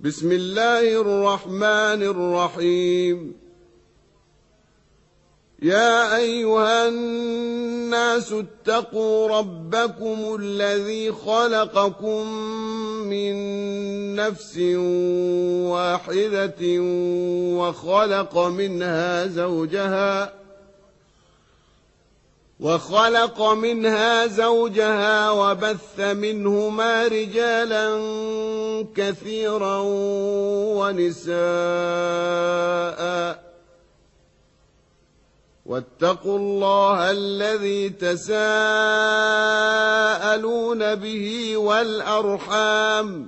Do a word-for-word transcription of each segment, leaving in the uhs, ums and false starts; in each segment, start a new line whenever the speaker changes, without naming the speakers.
بسم الله الرحمن الرحيم. يا أيها الناس اتقوا ربكم الذي خلقكم من نفس واحدة وخلق منها زوجها وخلق منها زوجها وبث منهما رجالا كثيرا ونساء، واتقوا الله الذي تساءلون به والأرحام،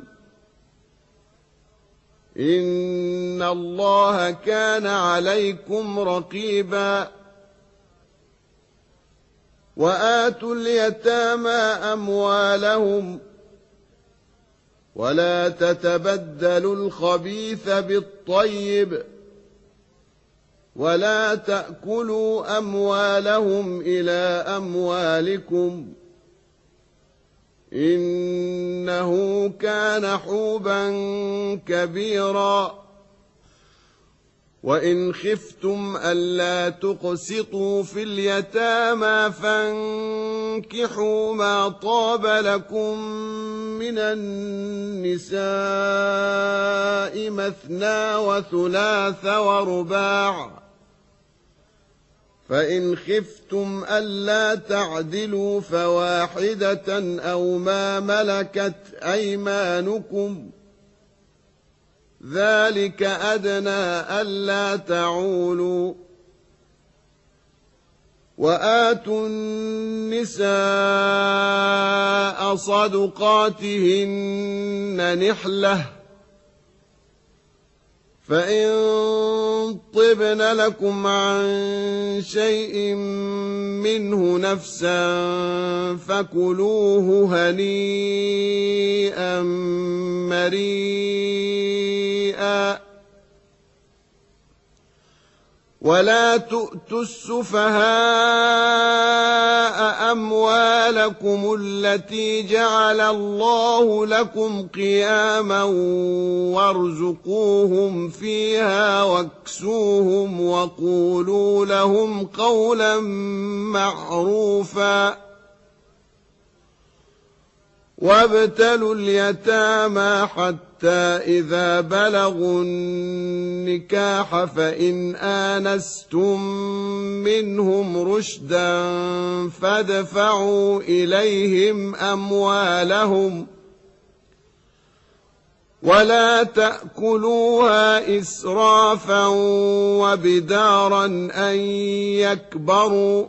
إن الله كان عليكم رقيبا. وآتوا اليتامى أموالهم ولا تتبدلوا الخبيث بالطيب ولا تأكلوا أموالهم إلى أموالكم، إنه كان حوبا كبيرا. وإن خفتم ألا تقسطوا في اليتامى فانكحوا ما طاب لكم من النساء مثنى وثلاث ورباع، فإن خفتم ألا تعدلوا فواحدة أو ما ملكت أيمانكم، ذلك أدنى ألا تعولوا. وآتوا النساء صدقاتهن نحلة، فإن طبن لكم عن شيء منه نفسا فكلوه هنيئا مريئا. ولا تؤتوا السفهاء أموالكم التي جعل الله لكم قياما وارزقوهم فيها واكسوهم وقولوا لهم قولا معروفا. وابتلوا اليتامى حتى إذا بلغوا النكاح فإن آنستم منهم رشدا فادفعوا إليهم أموالهم ولا تأكلوها إسرافا وبدارا أن يكبروا،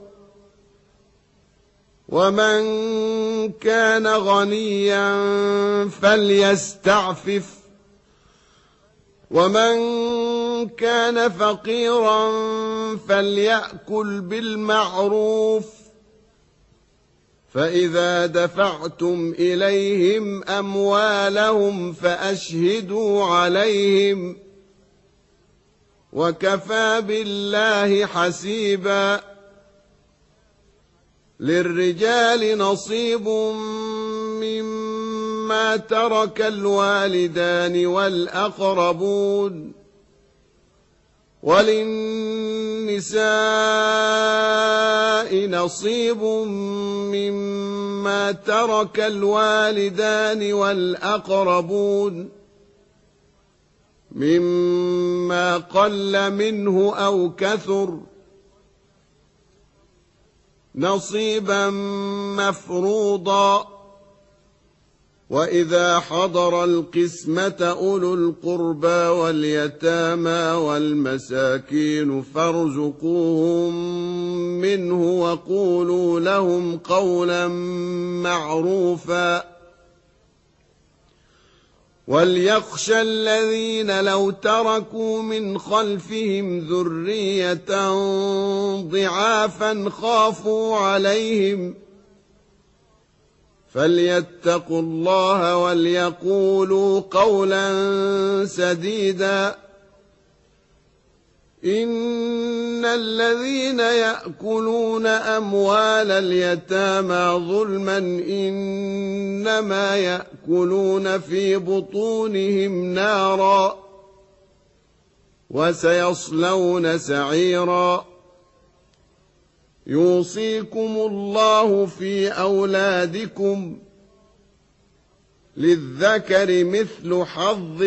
ومن كان غنيا فليستعفف، ومن كان فقيرا فليأكل بالمعروف. فإذا دفعتم إليهم أموالهم فأشهدوا عليهم، وكفى بالله حسيبا. للرجال نصيب مما ترك الوالدان والأقربون، وللنساء نصيب مما ترك الوالدان والأقربون مما قل منه أو كثر، نصيبا مفروضا. وإذا حضر القسمة أولو القربى واليتامى والمساكين فارزقوهم منه وقولوا لهم قولا معروفا. وليخشى الذين لو تركوا من خلفهم ذرية ضعافا خافوا عليهم فليتقوا الله وليقولوا قولا سديدا. إن الذين يأكلون أموال اليتامى ظلما إنما يأكلون في بطونهم نارا وسيصلون سعيرا يوصيكم الله في أولادكم للذكر مثل حظ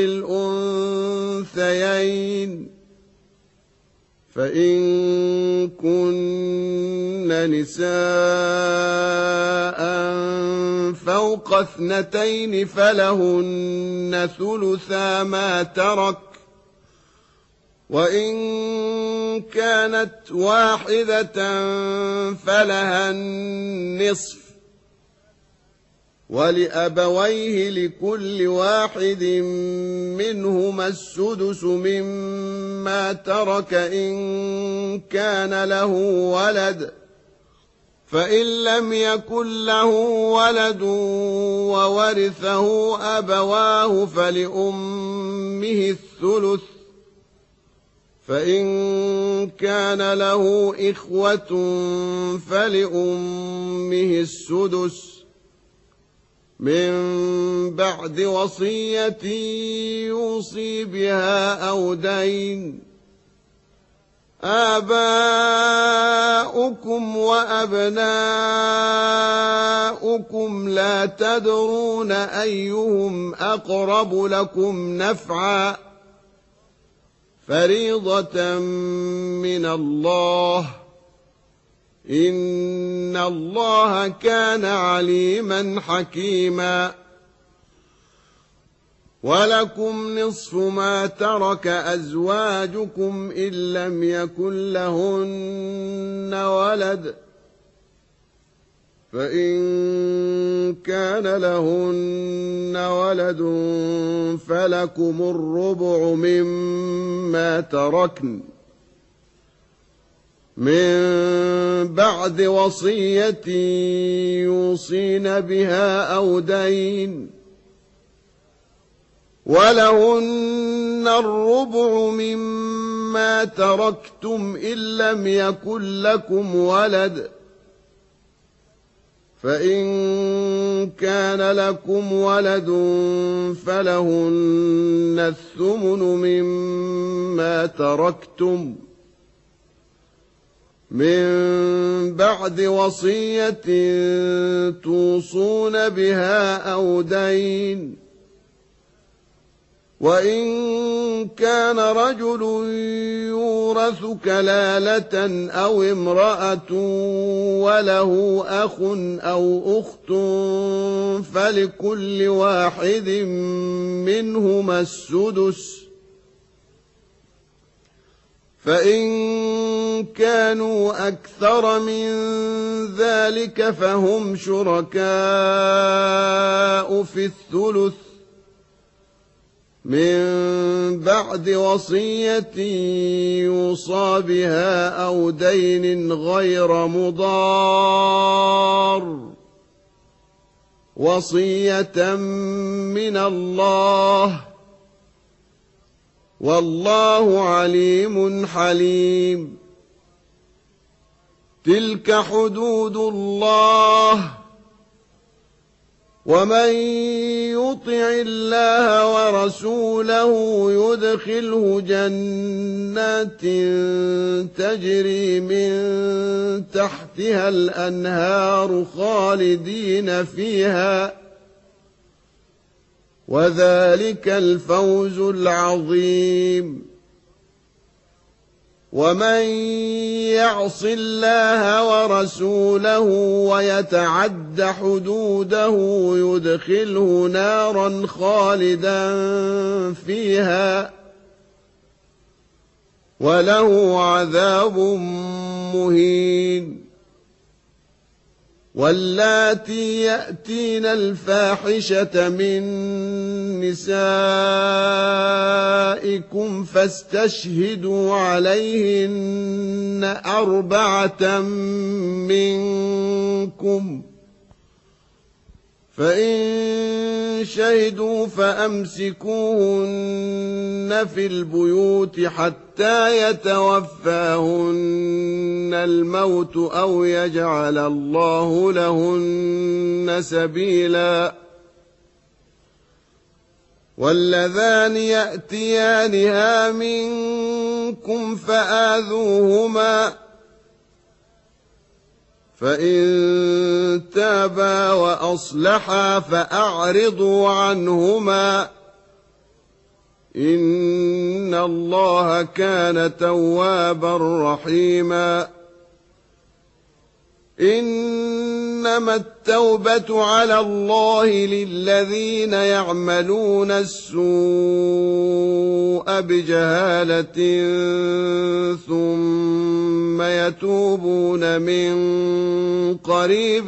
الأنثيين فإن كن نساء فوق اثنتين فلهن ثلثا ما ترك وإن كانت واحدة فلها النصف ولأبويه لكل واحد منهما السدس مما ترك إن كان له ولد فإن لم يكن له ولد وورثه أبواه فلأمه الثلث فإن كان له إخوة فلأمه السدس من بعد وصية يوصي بها أو دين آباؤكم وأبناؤكم لا تدرون أيهم أقرب لكم نفعا فريضة من الله إن الله كان عليما حكيما ولكم نصف ما ترك أزواجكم إن لم يكن لهن ولد فإن كان لهن ولد فلكم الربع مما تركن من بعد وصية يوصين بها أو دين ولهن الربع مما تركتم إن لم يكن لكم ولد فإن كان لكم ولد فلهن الثمن مما تركتم من بعد وصية توصون بها أو دين وإن كان رجل يورث كلالة أو امرأة وله أخ أو أخت فلكل واحد منهما السدس فإن كانوا أكثر من ذلك فهم شركاء في الثلث من بعد وصية يوصى بها أو دين غير مضار وصية من الله والله عليم حليم تلك حدود الله ومن يطع الله ورسوله يدخله جنات تجري من تحتها الأنهار خالدين فيها وذلك الفوز العظيم ومن يعص الله ورسوله ويتعد حدوده يدخله نارا خالدا فيها وله عذاب مهين واللاتي يأتين الفاحشة من نسائكم فاستشهدوا عليهن أربعة منكم فإن شهدوا فأمسكوهن في البيوت حتى يتوفاهن الموت أو يجعل الله لهن سبيلا واللذان يأتيانها منكم فآذوهما فإن تابا وأصلحا فأعرضوا عنهما إن الله كان توابا رحيما إنما التوبة على الله للذين يعملون السوء بجهالة ثم يتوبون من قريب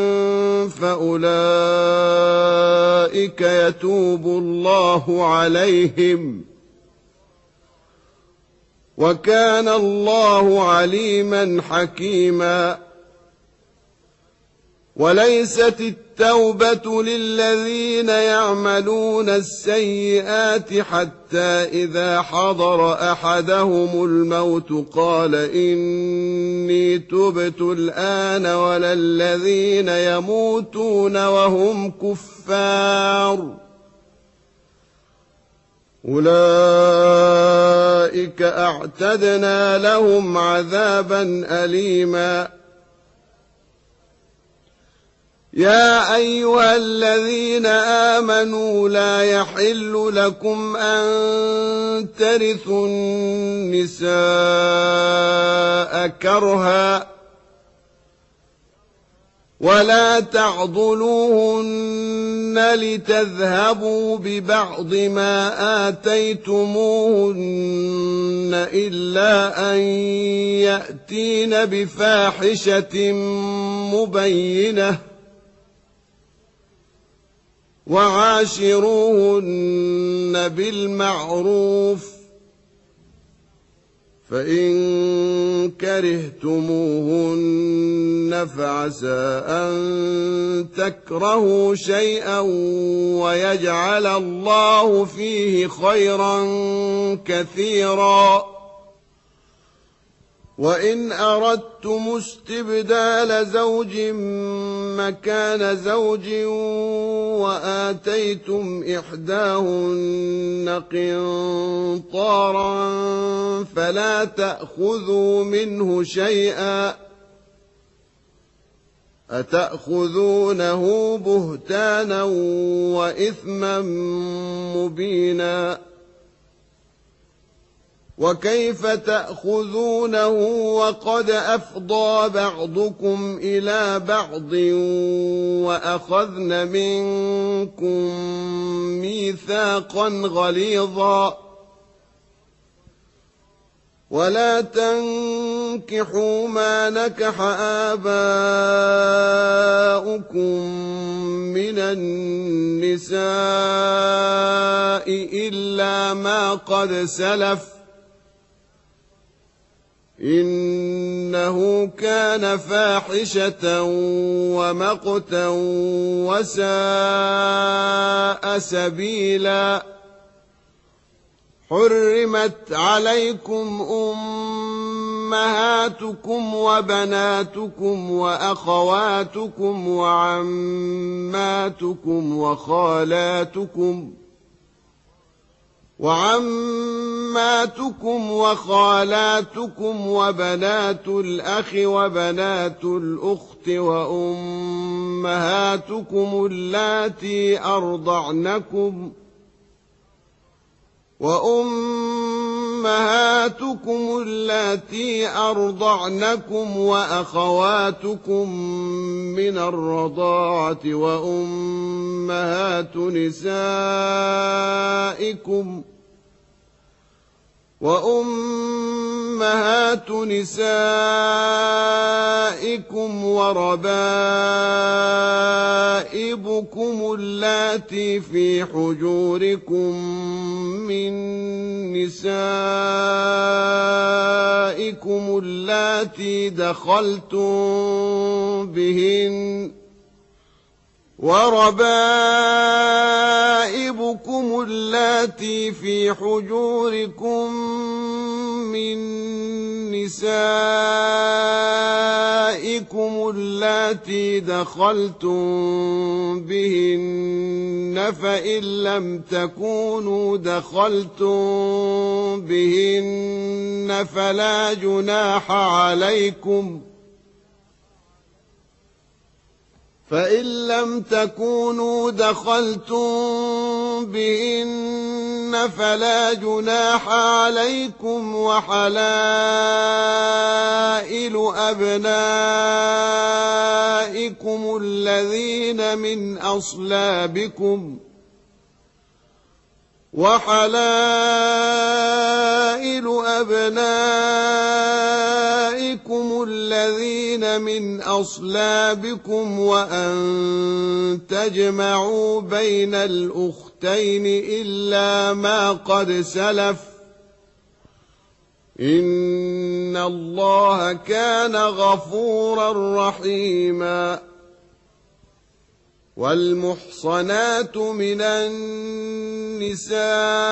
فأولئك يتوب الله عليهم وكان الله عليما حكيما وليست التوبة للذين يعملون السيئات حتى إذا حضر أحدهم الموت قال إني تبت الآن ولا الذين يموتون وهم كفار أولئك أعتدنا لهم عذابا أليما يا أيها الذين آمنوا لا يحل لكم أن ترثوا النساء كرها ولا تعضلوهن لتذهبوا ببعض ما آتيتموهن إلا أن يأتين بفاحشة مبينة وعاشروهن بالمعروف فإن كرهتموهن فعسى أن تكرهوا شيئا ويجعل الله فيه خيرا كثيرا وإن أردتم استبدال زوج مكان زوج وآتيتم إحداهن قنطارا فلا تأخذوا منه شيئا أتأخذونه بهتانا وإثما مبينا وكيف تأخذونه وقد أفضى بعضكم إلى بعض وأخذن منكم ميثاقا غليظا ولا تنكحوا ما نكح آباؤكم من النساء إلا ما قد سلف إنه كان فاحشة ومقتا وساء سبيلا حرمت عليكم أمهاتكم وبناتكم وأخواتكم وعماتكم وخالاتكم وعماتكم وخالاتكم وبنات الأخ وبنات الأخت وأمهاتكم اللاتي أرضعنكم وأمهاتكم اللاتي أرضعنكم وأخواتكم من الرضاعة وأمهات نسائكم وأمهات نسائكم وربائبكم اللاتي في حجوركم من نسائكم اللاتي دخلتم بهن وربائبكم اللاتي في حجوركم من نسائكم اللاتي دخلتم بهن فإن لم تكونوا دخلتم بهن فلا جناح عليكم فإن لم تكونوا دخلتم بهن فلا جناح عليكم وحلائل أبنائكم الذين من أصلابكم وحلائل أبنائكم الذين من أصلابكم وأن تجمعوا بين الأختين إلا ما قد سلف إن الله كان غفورا رحيما والمحصنات من النساء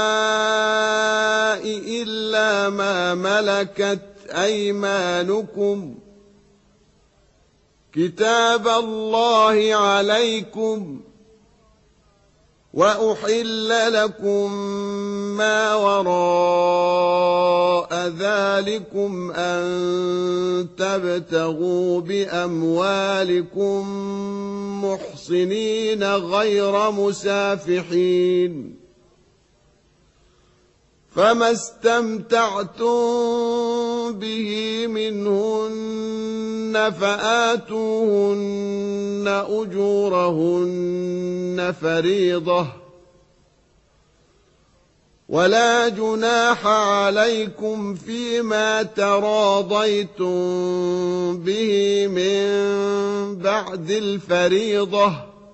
إلا ما ملكت أيمانكم كتاب الله عليكم وأحل لكم ما وراء ذلكم أن تبتغوا بأموالكم محصنين غير مسافحين فما استمتعتم به منهن فآتوهن أجورهن فريضة ولا جناح عليكم فيما تراضيتم به من بعد الفريضة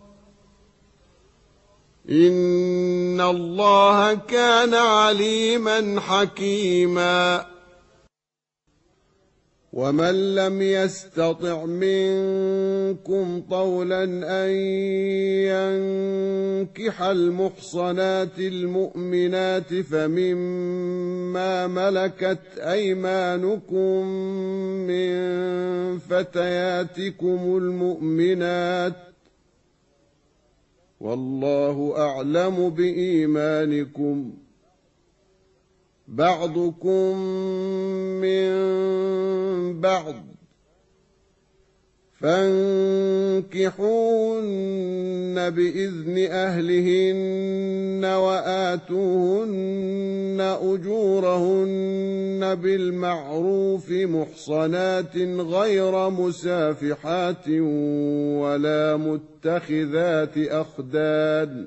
إن الله كان عليما حكيما ومن لم يستطع منكم طولا أن ينكح المحصنات المؤمنات فمما ملكت أيمانكم من فتياتكم المؤمنات والله أعلم بإيمانكم بعضكم من بعض فانكحوهن بإذن أهلهن وآتوهن أجورهن بالمعروف محصنات غير مسافحات ولا متخذات أخدان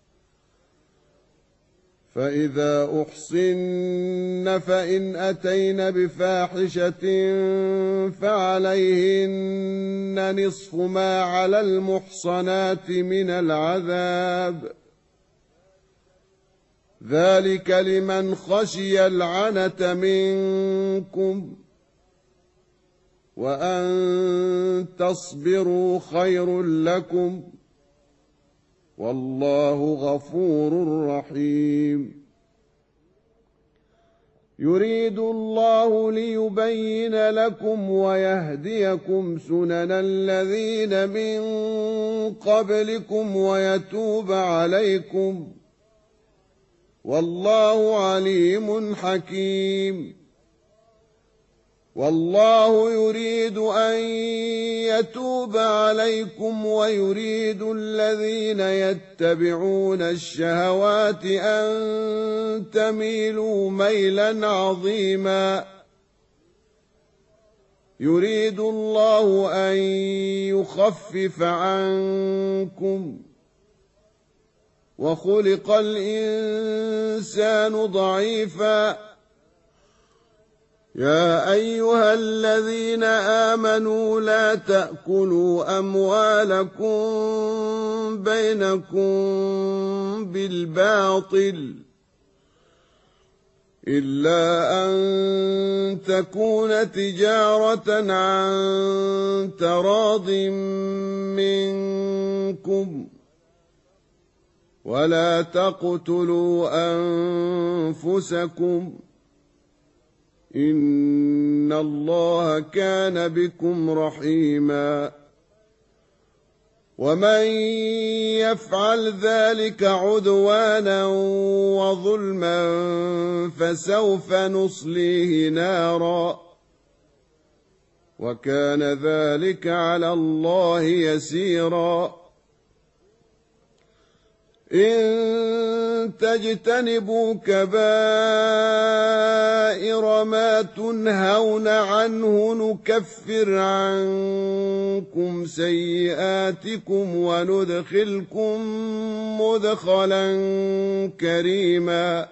فإذا أحصن فإن أتين بفاحشة فعليهن نصف ما على المحصنات من العذاب ذلك لمن خشي العنة منكم وأن تصبروا خير لكم والله غفور رحيم يريد الله ليبين لكم ويهديكم سنن الذين من قبلكم ويتوب عليكم والله عليم حكيم والله يريد أن يتوب عليكم ويريد الذين يتبعون الشهوات أن تميلوا ميلا عظيما يريد الله أن يخفف عنكم وخلق الإنسان ضعيفا يا أيها الذين آمنوا لا تأكلوا أموالكم بينكم بالباطل إلا أن تكون تجارة عن تراض منكم ولا تقتلوا أنفسكم إن الله كان بكم رحيما ومن يفعل ذلك عدوانا وظلما فسوف نصليه نارا وكان ذلك على الله يسيرا إن تجتنبوا كبائر ما تنهون عنه نكفر عنكم سيئاتكم وندخلكم مدخلا كريما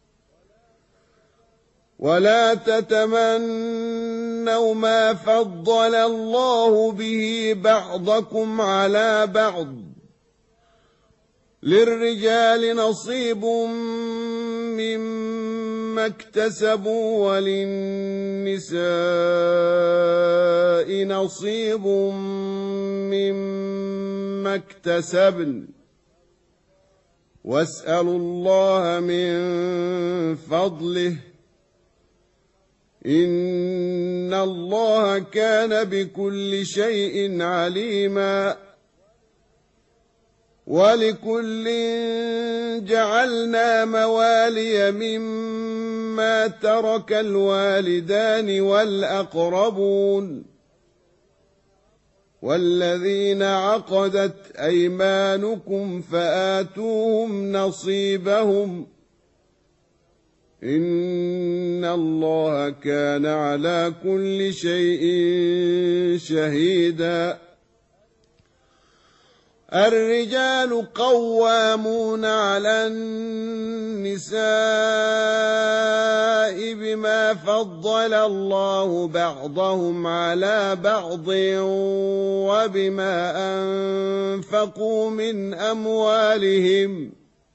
ولا تتمنوا ما فضل الله به بعضكم على بعض للرجال نصيب مما اكتسبوا وللنساء نصيب مما اكتسبن واسألوا الله من فضله إن الله كان بكل شيء عليما ولكل جعلنا موالي مما ترك الوالدان والأقربون والذين عقدت أيمانكم فآتوهم نصيبهم إن الله كان على كل شيء شهيدا الرجال قوامون على النساء بما فضل الله بعضهم على بعض وبما أنفقوا من أموالهم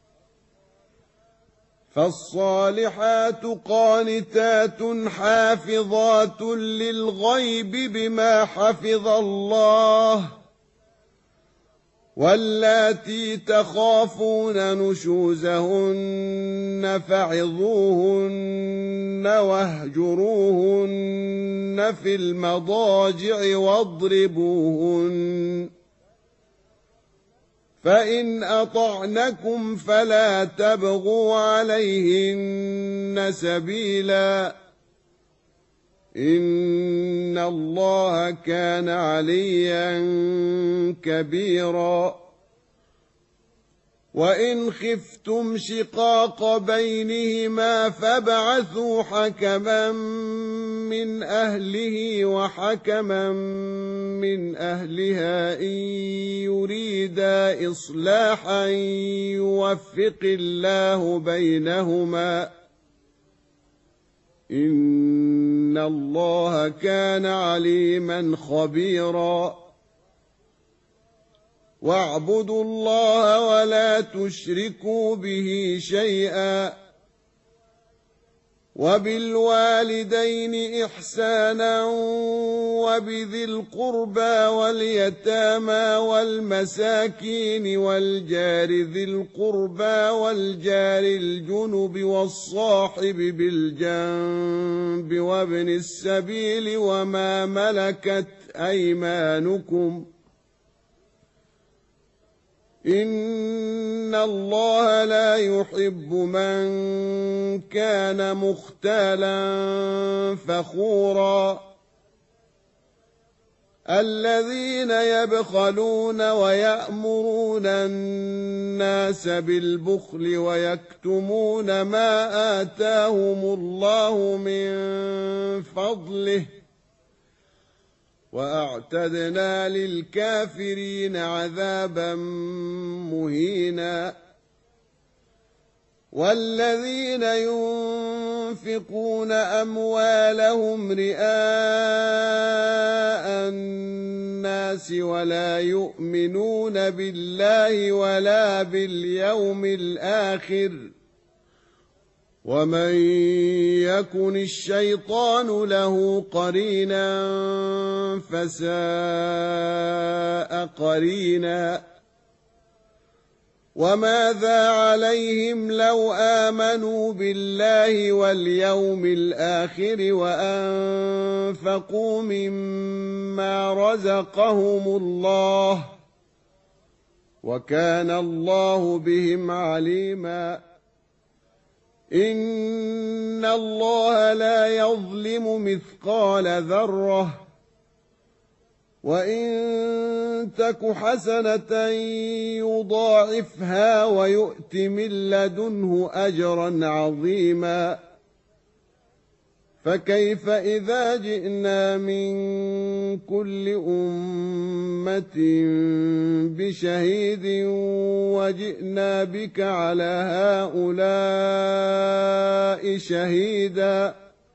فالصالحات قانتات حافظات للغيب بما حفظ الله واللاتي تخافون نشوزهن فعظوهن واهجروهن في المضاجع واضربوهن فإن أطعنكم فلا تبغوا عليهن سبيلا إن الله كان عليا كبيرا وإن خفتم شقاق بينهما فابعثوا حكما من أهله وحكما من أهلها إن يريدا إصلاحا يوفق الله بينهما إن الله كان عليما خبيرا واعبدوا الله ولا تشركوا به شيئا وبالوالدين إحسانا وبذي القربى واليتامى والمساكين والجار ذي القربى والجار الجنب والصاحب بالجنب وابن السبيل وما ملكت أيمانكم إن الله لا يحب من كان مختالا فخورا الذين يبخلون ويأمرون الناس بالبخل ويكتمون ما آتاهم الله من فضله وأعتدنا للكافرين عذابا مهينا والذين ينفقون أموالهم رئاء الناس ولا يؤمنون بالله ولا باليوم الآخر ومن يكن الشيطان له قرينا فساء قرينا وماذا عليهم لو آمنوا بالله واليوم الآخر وأنفقوا مما رزقهم الله وكان الله بهم عليما إن الله لا يظلم مثقال ذرة وإن تك حسنة يضاعفها ويؤت من لدنه أجرا عظيما فكيف إذا جئنا من كل أمة بشهيد وجئنا بك على هؤلاء شهيدا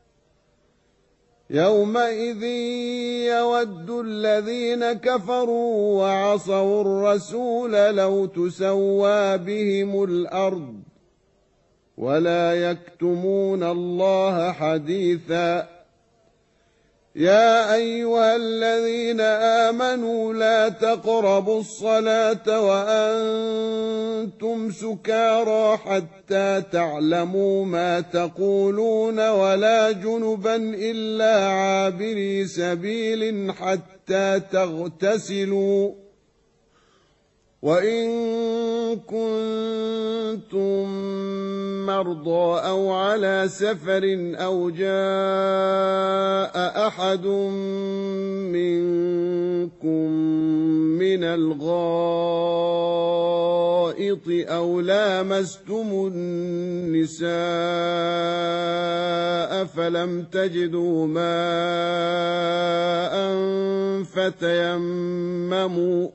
يومئذ يود الذين كفروا وعصوا الرسول لو تسوى بهم الأرض ولا يكتمون الله حديثا يا أيها الذين آمنوا لا تقربوا الصلاة وأنتم سكارى حتى تعلموا ما تقولون ولا جنبا إلا عابري سبيل حتى تغتسلوا وإن كنتم مرضى أو على سفر أو جاء أحد منكم من الغائط أو لامستم النساء فلم تجدوا ماء فتيمموا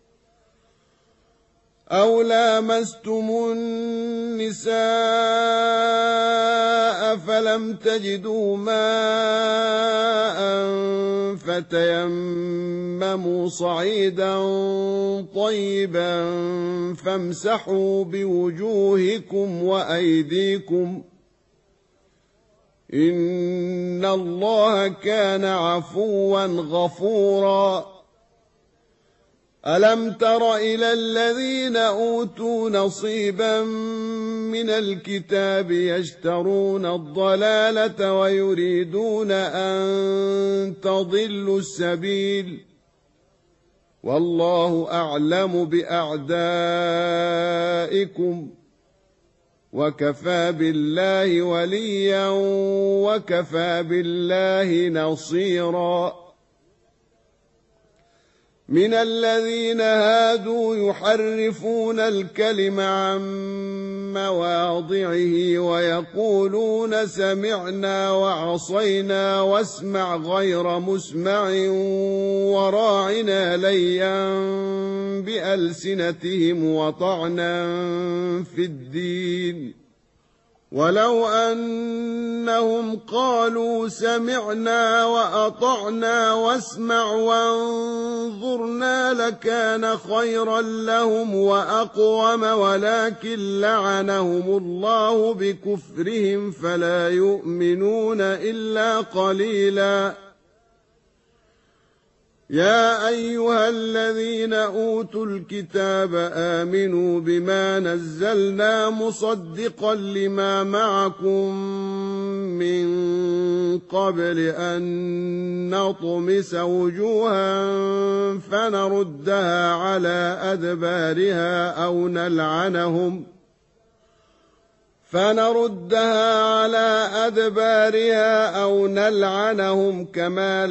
أو لامستم النساء فلم تجدوا ماء فتيمموا صعيدا طيبا فامسحوا بوجوهكم وأيديكم إن الله كان عفوا غفورا ألم تر إلى الذين أوتوا نصيبا من الكتاب يشترون الضلالة ويريدون أن تضلوا السبيل والله أعلم بأعدائكم وكفى بالله وليا وكفى بالله نصيرا من الذين هادوا يحرفون الكلم عن مواضعه ويقولون سمعنا وعصينا واسمع غير مسمع وراعنا ليا بألسنتهم وطعنا في الدين ولو أنهم قالوا سمعنا وأطعنا واسمع وانظرنا لكان خيرا لهم وأقوم ولكن لعنهم الله بكفرهم فلا يؤمنون إلا قليلا يا أيها الذين أوتوا الكتاب آمنوا بما نزلنا مصدقا لما معكم من قبل أن نطمس وجوها فنردها على أدبارها أو نلعنهم فنردها على أدبارها أو نلعنهم كما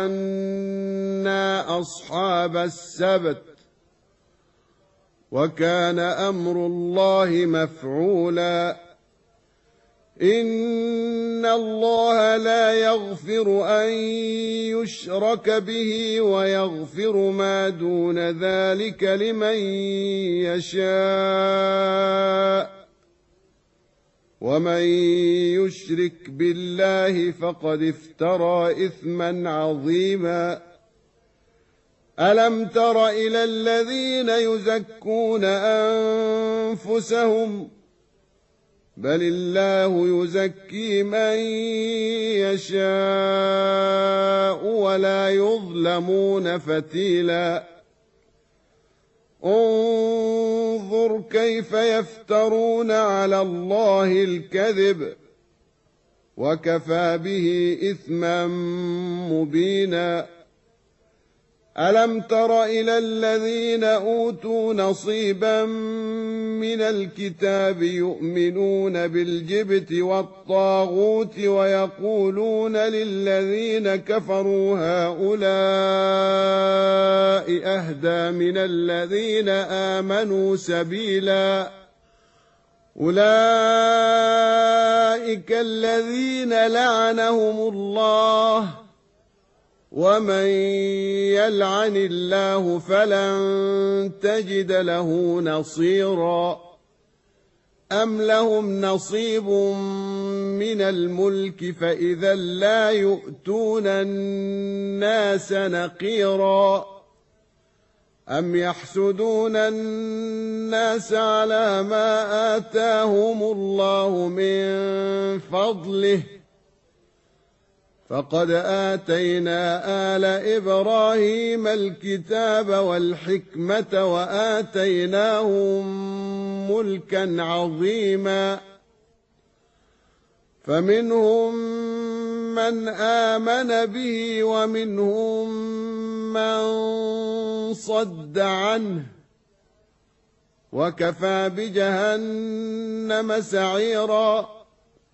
لعنا أصحاب السبت وكان أمر الله مفعولا إن الله لا يغفر أن يشرك به ويغفر ما دون ذلك لمن يشاء ومن يشرك بالله فقد افترى إثما عظيما ألم تر إلى الذين يزكون أنفسهم بل الله يزكي من يشاء ولا يظلمون فتيلا انظر كيف يفترون على الله الكذب وكفى به إثما مبينا ألم تر إلى الذين أوتوا نصيبا من الكتاب يؤمنون بالجبت والطاغوت ويقولون للذين كفروا هؤلاء أهدى من الذين آمنوا سبيلا أولئك الذين لعنهم الله ومن يلعن الله فلن تجد له نصيرا أم لهم نصيب من الملك فإذا لا يؤتون الناس نقيرا أم يحسدون الناس على ما آتاهم الله من فضله فقد آتينا آل إبراهيم الكتاب والحكمة وآتيناهم ملكا عظيما فمنهم من آمن به ومنهم من صد عنه وكفى بجهنم سعيرا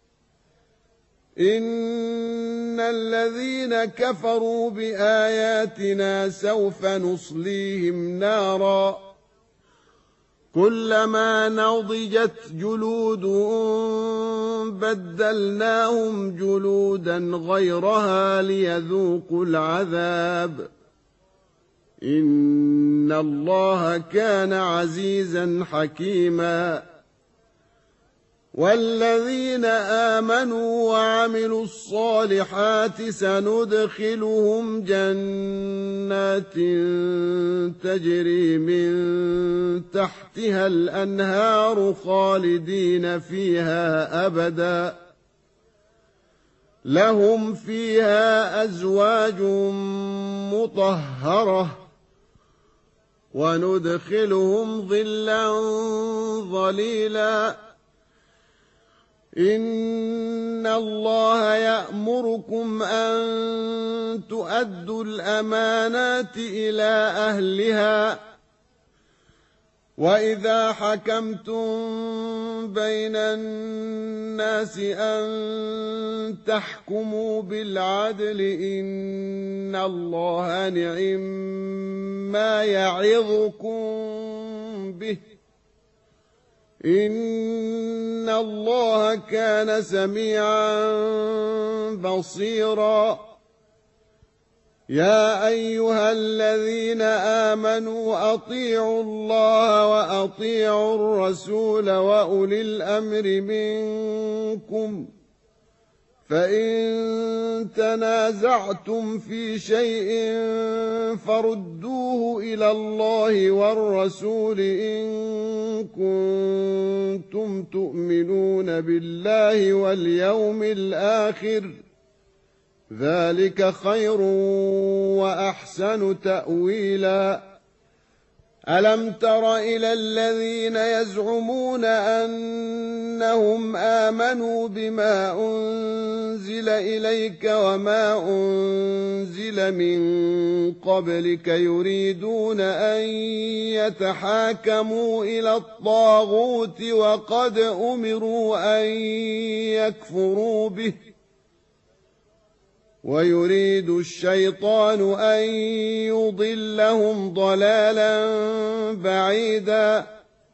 إن الذين كفروا بآياتنا سوف نصليهم نارا كلما نضجت جلودهم بدلناهم جلودا غيرها ليذوقوا العذاب إن الله كان عزيزا حكيما والذين آمنوا وعملوا الصالحات سندخلهم جنات تجري من تحتها الأنهار خالدين فيها أبدا لهم فيها أزواج مطهرة وندخلهم ظلا ظليلا إن الله يأمركم أن تؤدوا الأمانات إلى أهلها وإذا حكمتم بين الناس أن تحكموا بالعدل إن الله نعم ما يعظكم به إن الله كان سميعا بصيرا يا أيها الذين آمنوا أطيعوا الله وأطيعوا الرسول وأولي الأمر منكم فإن تنازعتم في شيء فردوه إلى الله والرسول إن كنتم تؤمنون بالله واليوم الآخر ذلك خير وأحسن تأويلا ألم تر إلى الذين يزعمون أنهم آمنوا بما أنزل إليك وما أنزل من قبلك يريدون أن يتحاكموا إلى الطاغوت وقد أمروا أن يكفروا به ويريد الشيطان أن يضلهم ضلالا بعيدا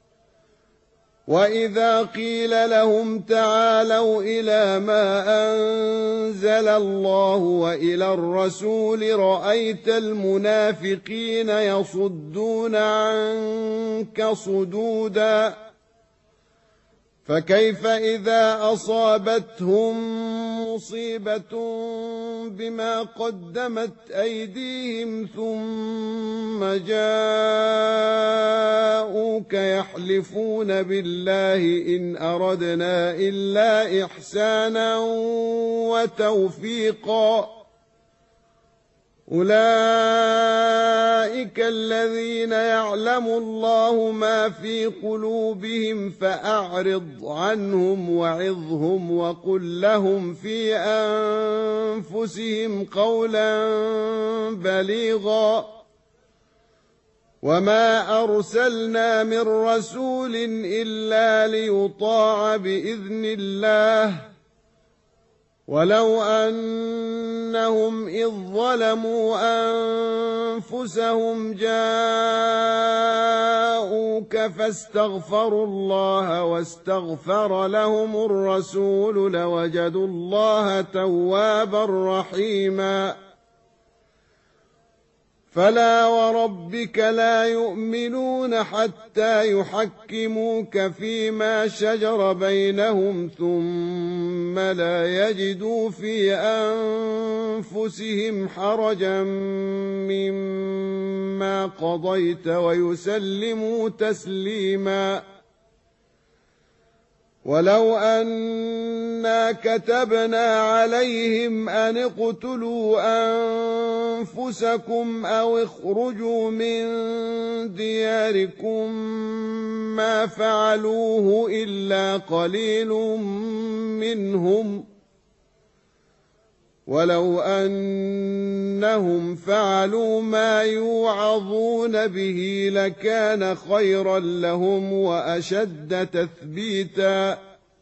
وإذا قيل لهم تعالوا إلى ما أنزل الله وإلى الرسول رأيت المنافقين يصدون عنك صدودا فكيف إذا أصابتهم مصيبة بما قدمت أيديهم ثم جاءوك يحلفون بالله إن أردنا إلا إحسانا وتوفيقا أولئك الذين يعلم الله ما في قلوبهم فأعرض عنهم وعظهم وقل لهم في أنفسهم قولا بليغا وما أرسلنا من رسول إلا ليطاع بإذن الله ولو أنهم إذ ظلموا أنفسهم جاءوك فاستغفروا الله واستغفر لهم الرسول لوجدوا الله توابا رحيما فلا وربك لا يؤمنون حتى يحكموك فيما شجر بينهم ثم لا يجدوا في أنفسهم حرجا مما قضيت ويسلموا تسليما ولو أنا كتبنا عليهم أن اقتلوا أنفسكم أو اخرجوا من دياركم ما فعلوه إلا قليل منهم ولو أنهم فعلوا ما يوعظون به لكان خيرا لهم وأشد تثبيتا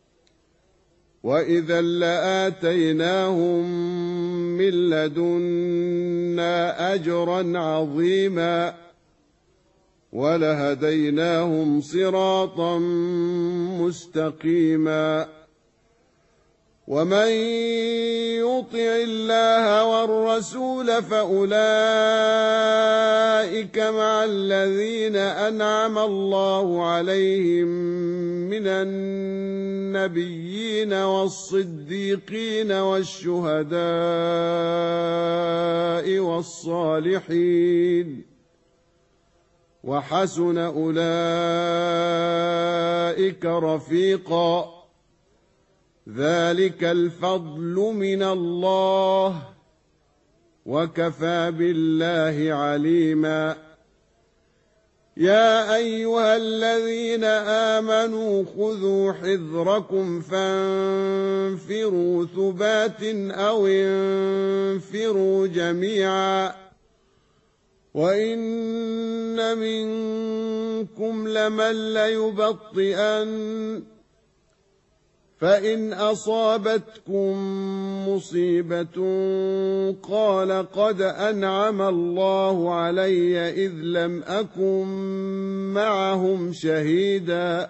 وإذا لآتيناهم من لدنا أجرا عظيما ولهديناهم صراطا مستقيما ومن يطع الله والرسول فأولئك مع الذين أنعم الله عليهم من النبيين والصديقين والشهداء والصالحين وحسن أولئك رفيقا ذلك الفضل من الله وكفى بالله عليما يا أيها الذين آمنوا خذوا حذركم فانفروا ثبات أو انفروا جميعا وإن منكم لمن ليبطئن فإن أصابتكم مصيبة قال قد أنعم الله علي إذ لم أكن معهم شهيدا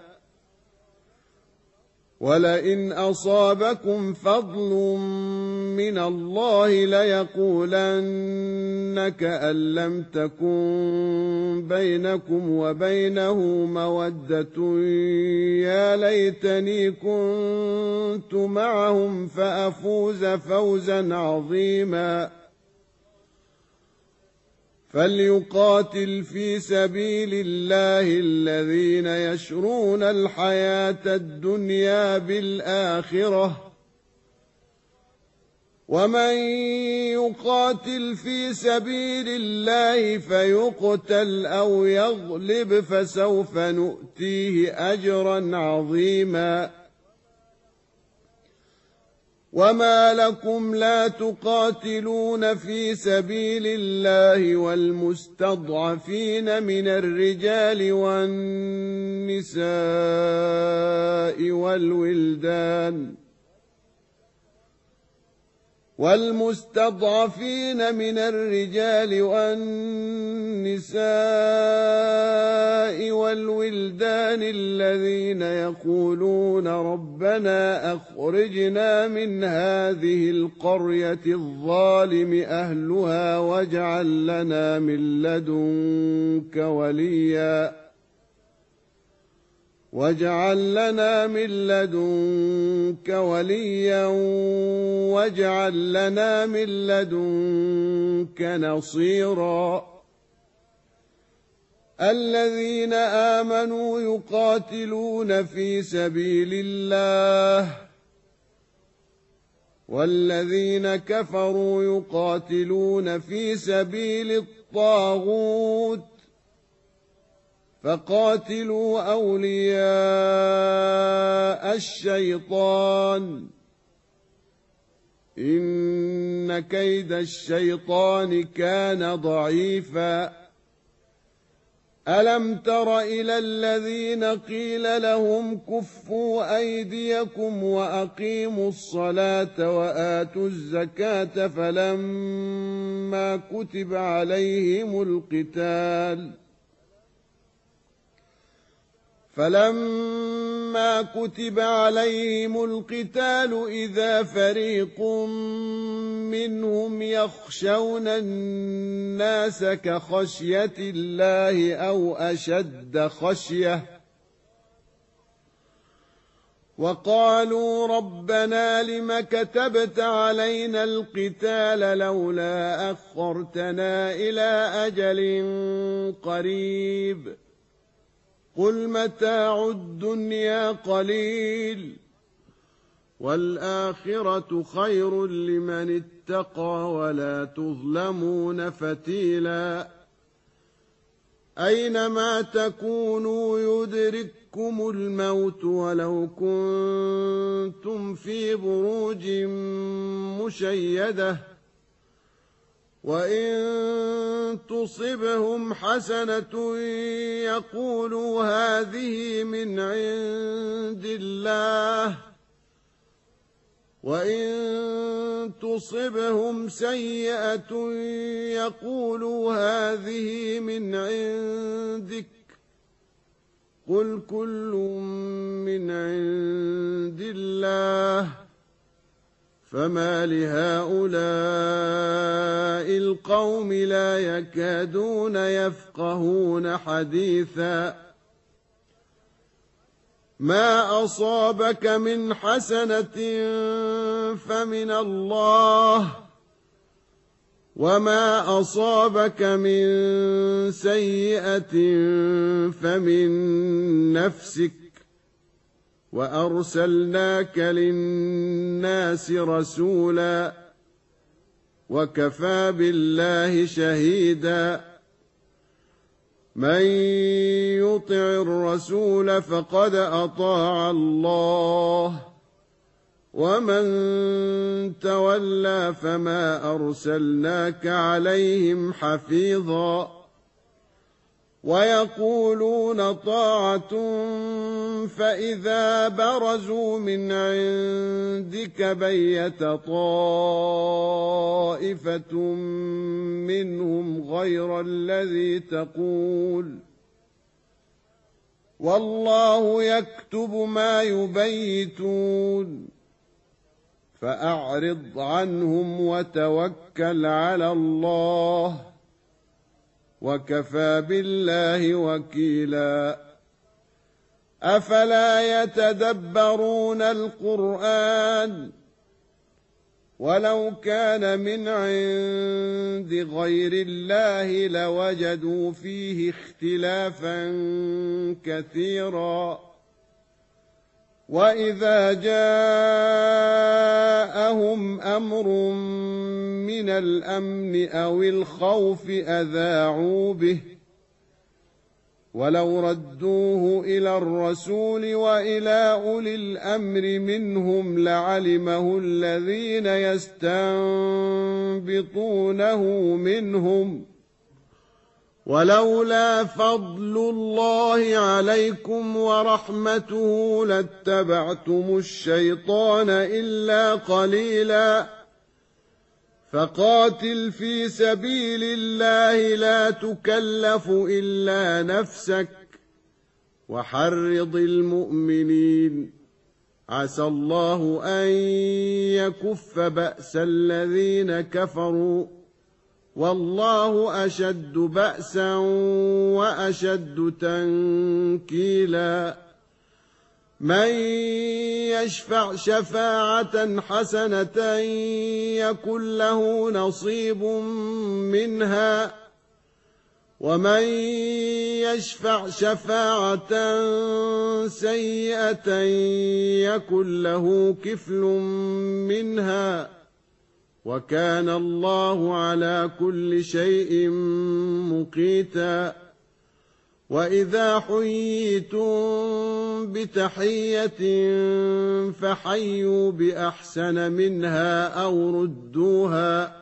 ولئن أصابكم فضل من الله ليقولن كأن لم تكن بينكم وبينه مودة يا ليتني كنت معهم فأفوز فوزا عظيما فليقاتل في سبيل الله الذين يشرون الحياة الدنيا بالآخرة ومن يقاتل في سبيل الله فيقتل أو يغلب فسوف نؤتيه أجرا عظيما وما لكم لا تقاتلون في سبيل الله والمستضعفين من الرجال والنساء والولدان والمستضعفين من الرجال والنساء والولدان الذين يقولون ربنا أخرجنا من هذه القرية الظالم أهلها واجعل لنا من لدنك وليا واجعل لنا من لدنك وليا واجعل لنا من لدنك نصيرا الذين آمنوا يقاتلون في سبيل الله والذين كفروا يقاتلون في سبيل الطاغوت فقاتلوا أولياء الشيطان إن كيد الشيطان كان ضعيفا ألم تر إلى الذين قيل لهم كفوا أيديكم وأقيموا الصلاة وآتوا الزكاة فلما كتب عليهم القتال فلما كتب عليهم القتال إذا فريق منهم يخشون الناس كخشية الله أو أشد خشية وقالوا ربنا لم كتبت علينا القتال لولا أخرتنا إلى أجل قريب قل متاع الدنيا قليل والآخرة خير لمن اتقى ولا تظلمون فتيلا أينما تكونوا يدرككم الموت ولو كنتم في بروج مشيدة وإن تصبهم حسنة يقولوا هذه من عند الله وإن تصبهم سيئة يقولوا هذه من عندك قل كل من عند الله فما لهؤلاء القوم لا يكادون يفقهون حديثا ما أصابك من حسنة فمن الله وما أصابك من سيئة فمن نفسك وأرسلناك للناس رسولا وكفى بالله شهيدا من يطع الرسول فقد أطاع الله ومن تولى فما أرسلناك عليهم حفيظا ويقولون طاعة فإذا برزوا من عندك بيت طائفة منهم غير الذي تقول والله يكتب ما يبيتون فأعرض عنهم وتوكل على الله وكفى بالله وكيلا أفلا يتدبرون القرآن ولو كان من عند غير الله لوجدوا فيه اختلافا كثيرا وإذا جاءهم أمر من الأمن أو الخوف أذاعوا به ولو ردوه إلى الرسول وإلى أولي الأمر منهم لعلمه الذين يستنبطونه منهم ولولا فضل الله عليكم ورحمته لاتبعتم الشيطان إلا قليلا فقاتل في سبيل الله لا تكلف إلا نفسك وحرض المؤمنين عسى الله أن يكف بأس الذين كفروا والله أشد بأسا وأشد تنكيلا من يشفع شفاعة حسنة يكن له نصيب منها ومن يشفع شفاعة سيئة يكن له كفل منها وكان الله على كل شيء مقيتا. وإذا حييتم بتحية فحيوا بأحسن منها أو ردوها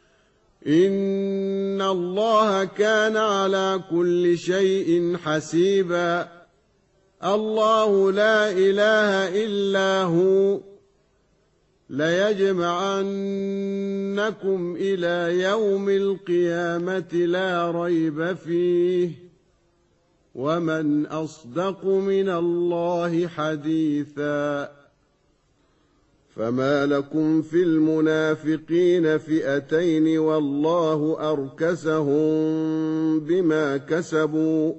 إن الله كان على كل شيء حسيبا. الله لا إله إلا هو ليجمعنكم إلى يوم القيامة لا ريب فيه ومن أصدق من الله حديثا. فما لكم في المنافقين فئتين والله أركسهم بما كسبوا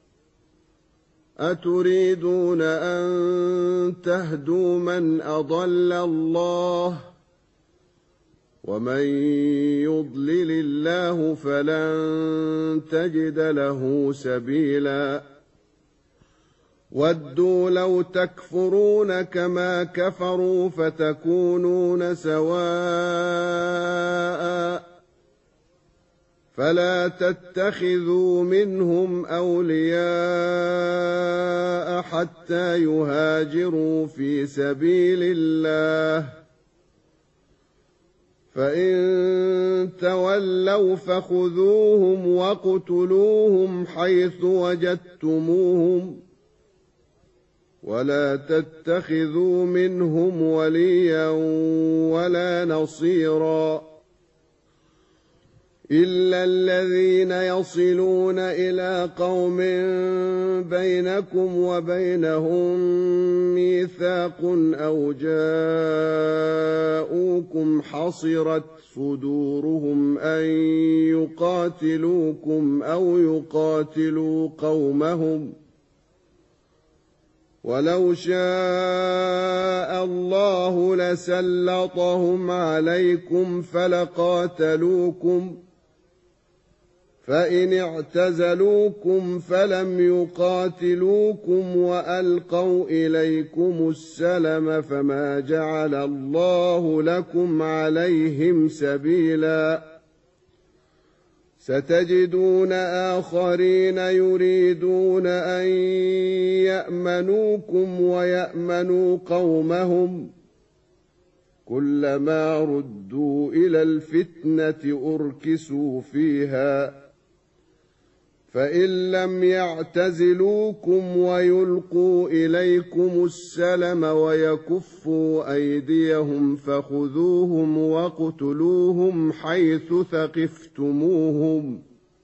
أتريدون أن تهدوا من أضل الله ومن يضلل الله فلن تجد له سبيلا. ودوا لو تكفرون كما كفروا فتكونون سواء فلا تتخذوا منهم أولياء حتى يهاجروا في سبيل الله فإن تولوا فخذوهم واقتلوهم حيث وجدتموهم ولا تتخذوا منهم وليا ولا نصيرا إلا الذين يصلون إلى قوم بينكم وبينهم ميثاق أو جاءوكم حصرت صدورهم أن يقاتلوكم أو يقاتلوا قومهم ولو شاء الله لسلطهم عليكم فلقاتلوكم فإن اعتزلوكم فلم يقاتلوكم وألقوا إليكم السلم فما جعل الله لكم عليهم سبيلا. ستجدون آخرين يريدون أن يأمنوكم ويأمنوا قومهم كلما ردوا إلى الفتنة أركسوا فيها فإن لم يعتزلوكم ويلقوا إليكم السلم ويكفوا أيديهم فخذوهم واقتلوهم حيث ثقفتموهم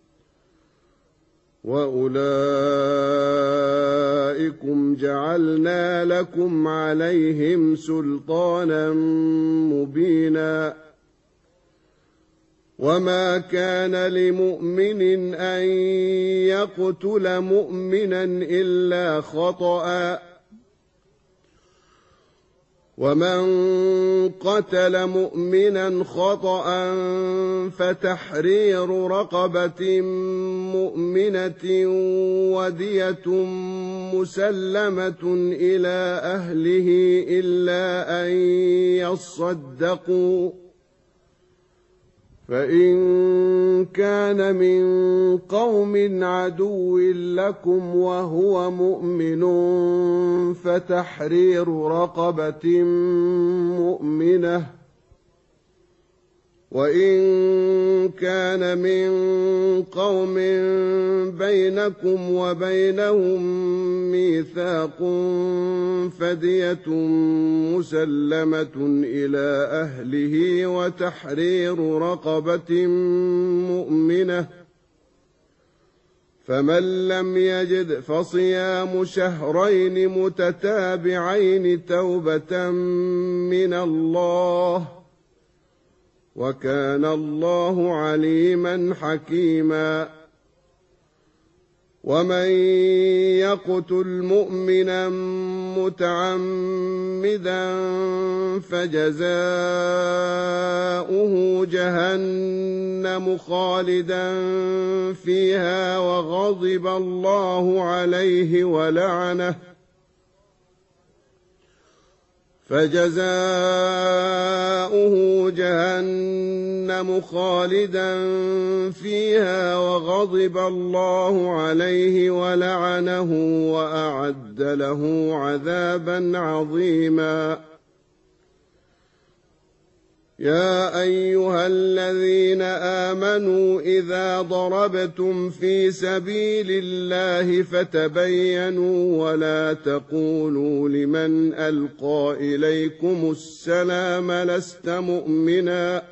وأولئكم جعلنا لكم عليهم سلطانا مبينا. وما كان لمؤمن أن يقتل مؤمنا إلا خطأ ومن قتل مؤمنا خطأ فتحرير رقبة مؤمنة ودية مسلمة إلى أهله إلا أن يصدقوا فإن كان من قوم عدو لكم وهو مؤمن فتحرير رقبة مؤمنة وإن كان من قوم بينكم وبينهم ميثاق فدية مسلمة إلى أهله وتحرير رقبة مؤمنة فمن لم يجد فصيام شهرين متتابعين توبة من الله وكان الله عليما حكيما. ومن يقتل مؤمنا متعمدا فجزاؤه جهنم خالدا فيها وغضب الله عليه ولعنه فجزاؤه جهنم خالدا فيها وغضب الله عليه ولعنه وأعد له عذابا عظيما. يا أيها الذين آمنوا إذا ضربتم في سبيل الله فتبينوا ولا تقولوا لمن ألقى إليكم السلام لست مؤمنا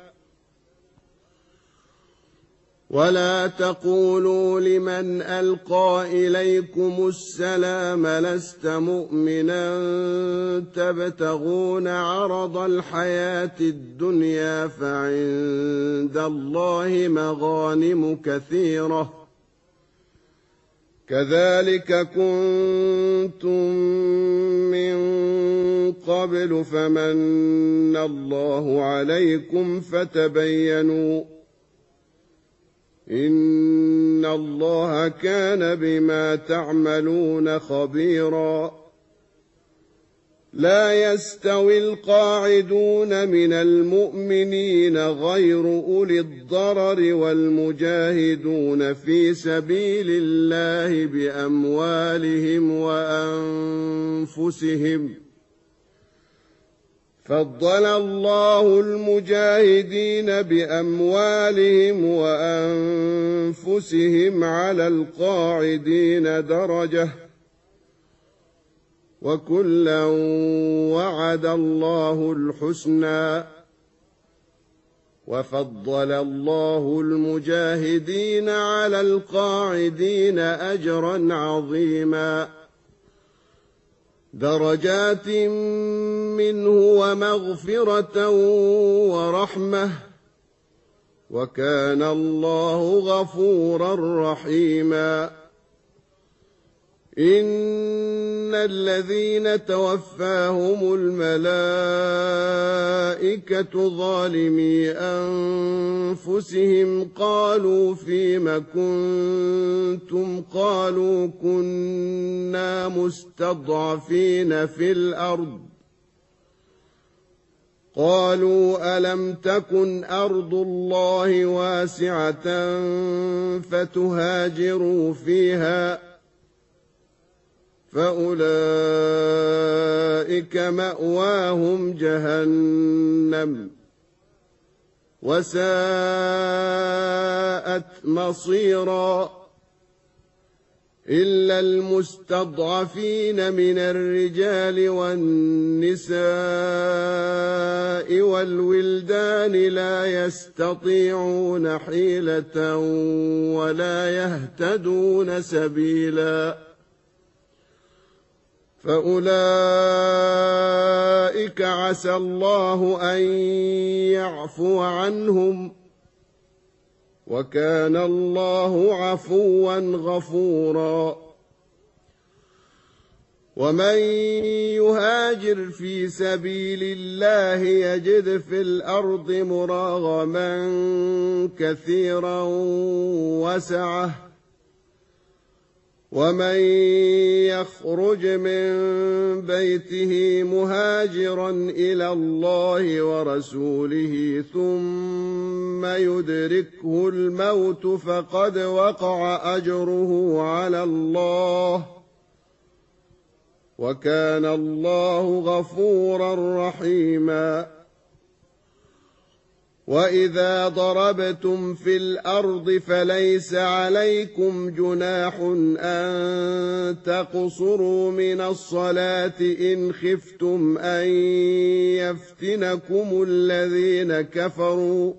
ولا تقولوا لمن ألقى إليكم السلام لست مؤمنا تبتغون عرض الحياة الدنيا فعند الله مغانم كثيرة كذلك كنتم من قبل فمن الله عليكم فتبينوا إن الله كان بما تعملون خبيرا. لا يستوي القاعدون من المؤمنين غير أولي الضرر والمجاهدون في سبيل الله بأموالهم وأنفسهم فضل الله المجاهدين بأموالهم وأنفسهم على القاعدين درجة وكلا وعد الله الحسنى وفضل الله المجاهدين على القاعدين أجرا عظيما درجات منه ومغفرة ورحمة وكان الله غفورا رحيما. إن الذين توفاهم الملائكة ظالمي أنفسهم قالوا فيم كنتم قالوا كنا مستضعفين في الأرض قالوا ألم تكن أرض الله واسعة فتهاجروا فيها فأولئك مأواهم جهنم وساءت مصيرا. إلا المستضعفين من الرجال والنساء والولدان لا يستطيعون حيلة ولا يهتدون سبيلا فأولئك عسى الله أن يعفو عنهم وكان الله عفوا غفورا. ومن يهاجر في سبيل الله يجد في الأرض مراغما كثيرا وسعة ومن يخرج من بيته مهاجرا إلى الله ورسوله ثم يدركه الموت فقد وقع أجره على الله وكان الله غفورا رحيما. وإذا ضربتم في الأرض فليس عليكم جناح أن تقصروا من الصلاة إن خفتم أن يفتنكم الذين كفروا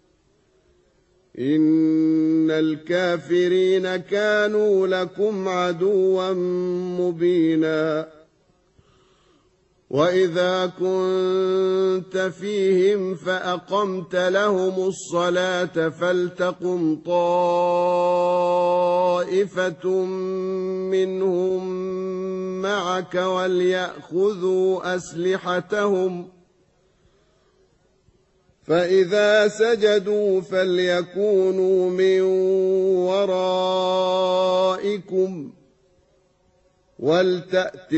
إن الكافرين كانوا لكم عدوا مبينا. وإذا كنت فيهم فأقمت لهم الصلاة فلتقم طائفة منهم معك وليأخذوا أسلحتهم فإذا سجدوا فليكونوا من ورائكم ولتأت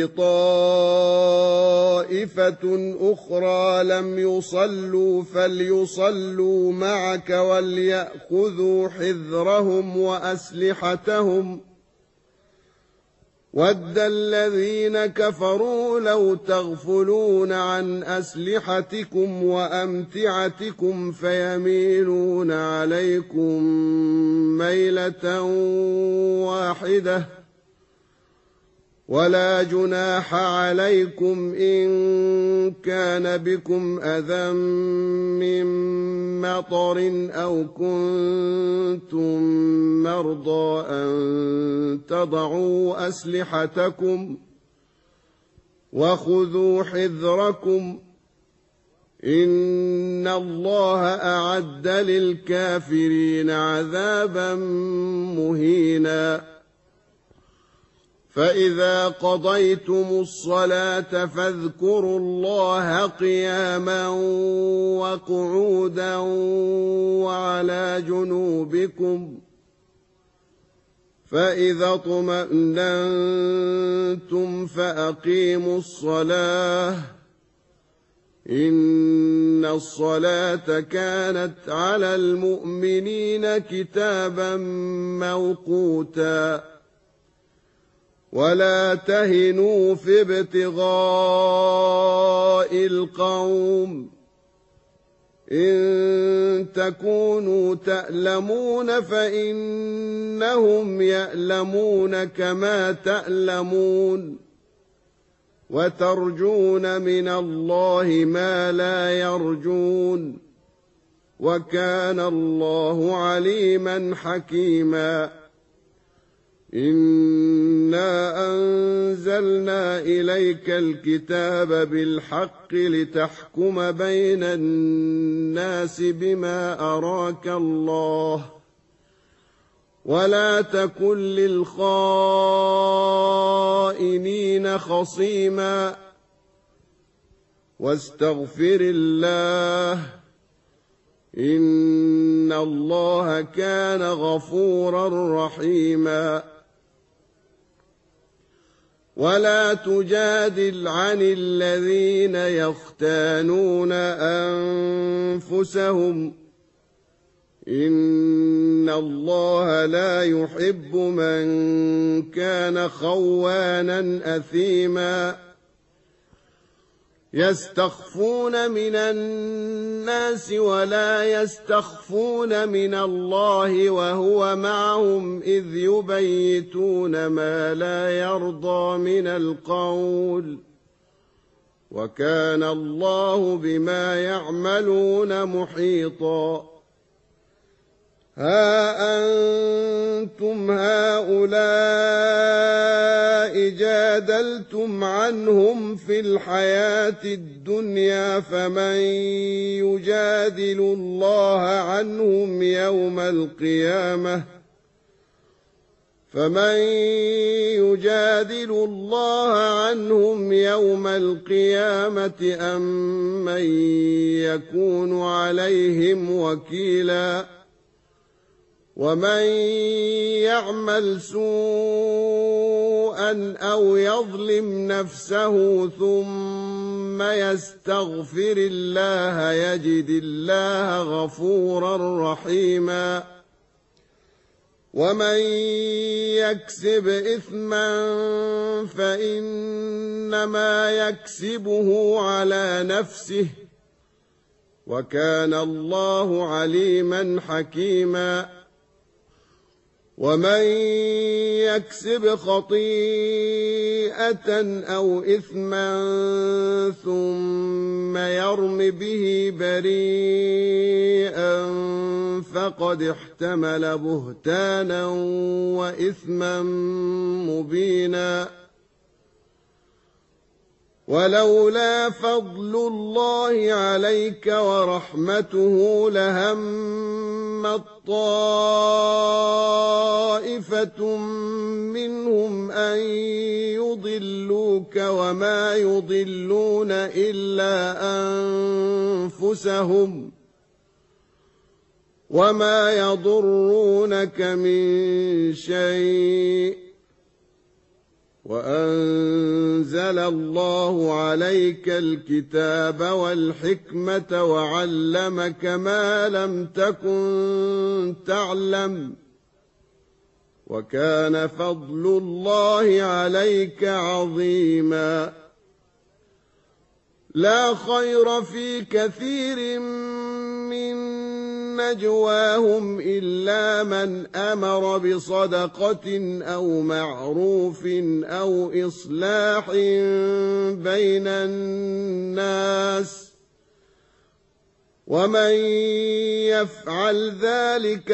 طائفة أخرى لم يصلوا فليصلوا معك وليأخذوا حذرهم وأسلحتهم ود الذين كفروا لو تغفلون عن أسلحتكم وأمتعتكم فيميلون عليكم ميلة واحدة ولا جناح عليكم إن كان بكم أذى من مطر أو كنتم مرضى أن تضعوا أسلحتكم وخذوا حذركم إن الله أعد للكافرين عذابا مهينا فإذا قضيتم الصلاة فاذكروا الله قياما وقعودا وعلى جنوبكم فإذا اطمأننتم فأقيموا الصلاة إن الصلاة كانت على المؤمنين كتابا موقوتا ولا تهنوا في ابتغاء القوم إن تكونوا تألمون فإنهم يألمون كما تألمون وترجون من الله ما لا يرجون وكان الله عليما حكيما إنا أنزلنا إليك الكتاب بالحق لتحكم بين الناس بما أراك الله ولا تكن للخائنين خصيما واستغفر الله إن الله كان غفورا رحيما ولا تجادل عن الذين يختانون أنفسهم إن الله لا يحب من كان خوانا أثيما يستخفون من الناس ولا يستخفون من الله وهو معهم إذ يبيتون ما لا يرضى من القول وكان الله بما يعملون محيطا ها أنتم هؤلاء جادلتم عنهم في الحياة الدنيا فمن يجادل الله عنهم يوم القيامة فمن يجادل الله عنهم يوم القيامة أم من يكون عليهم وكيلا ومن يعمل سوءا أو يظلم نفسه ثم يستغفر الله يجد الله غفورا رحيما ومن يكسب إثما فإنما يكسبه على نفسه وكان الله عليما حكيما ومن يكسب خطيئة أو إثما ثم يرم به بريئا فقد احتمل بهتانا وإثما مبينا ولولا فضل الله عليك ورحمته لهمت طائفة منهم أن يضلوك وما يضلون إلا أنفسهم وما يضرونك من شيء وأنزل الله عليك الكتاب والحكمة وعلمك ما لم تكن تعلم وكان فضل الله عليك عظيما لا خير في كثير من نجواهم إلا من أمر بصدقة أو معروف أو إصلاح بين الناس ومن يفعل ذلك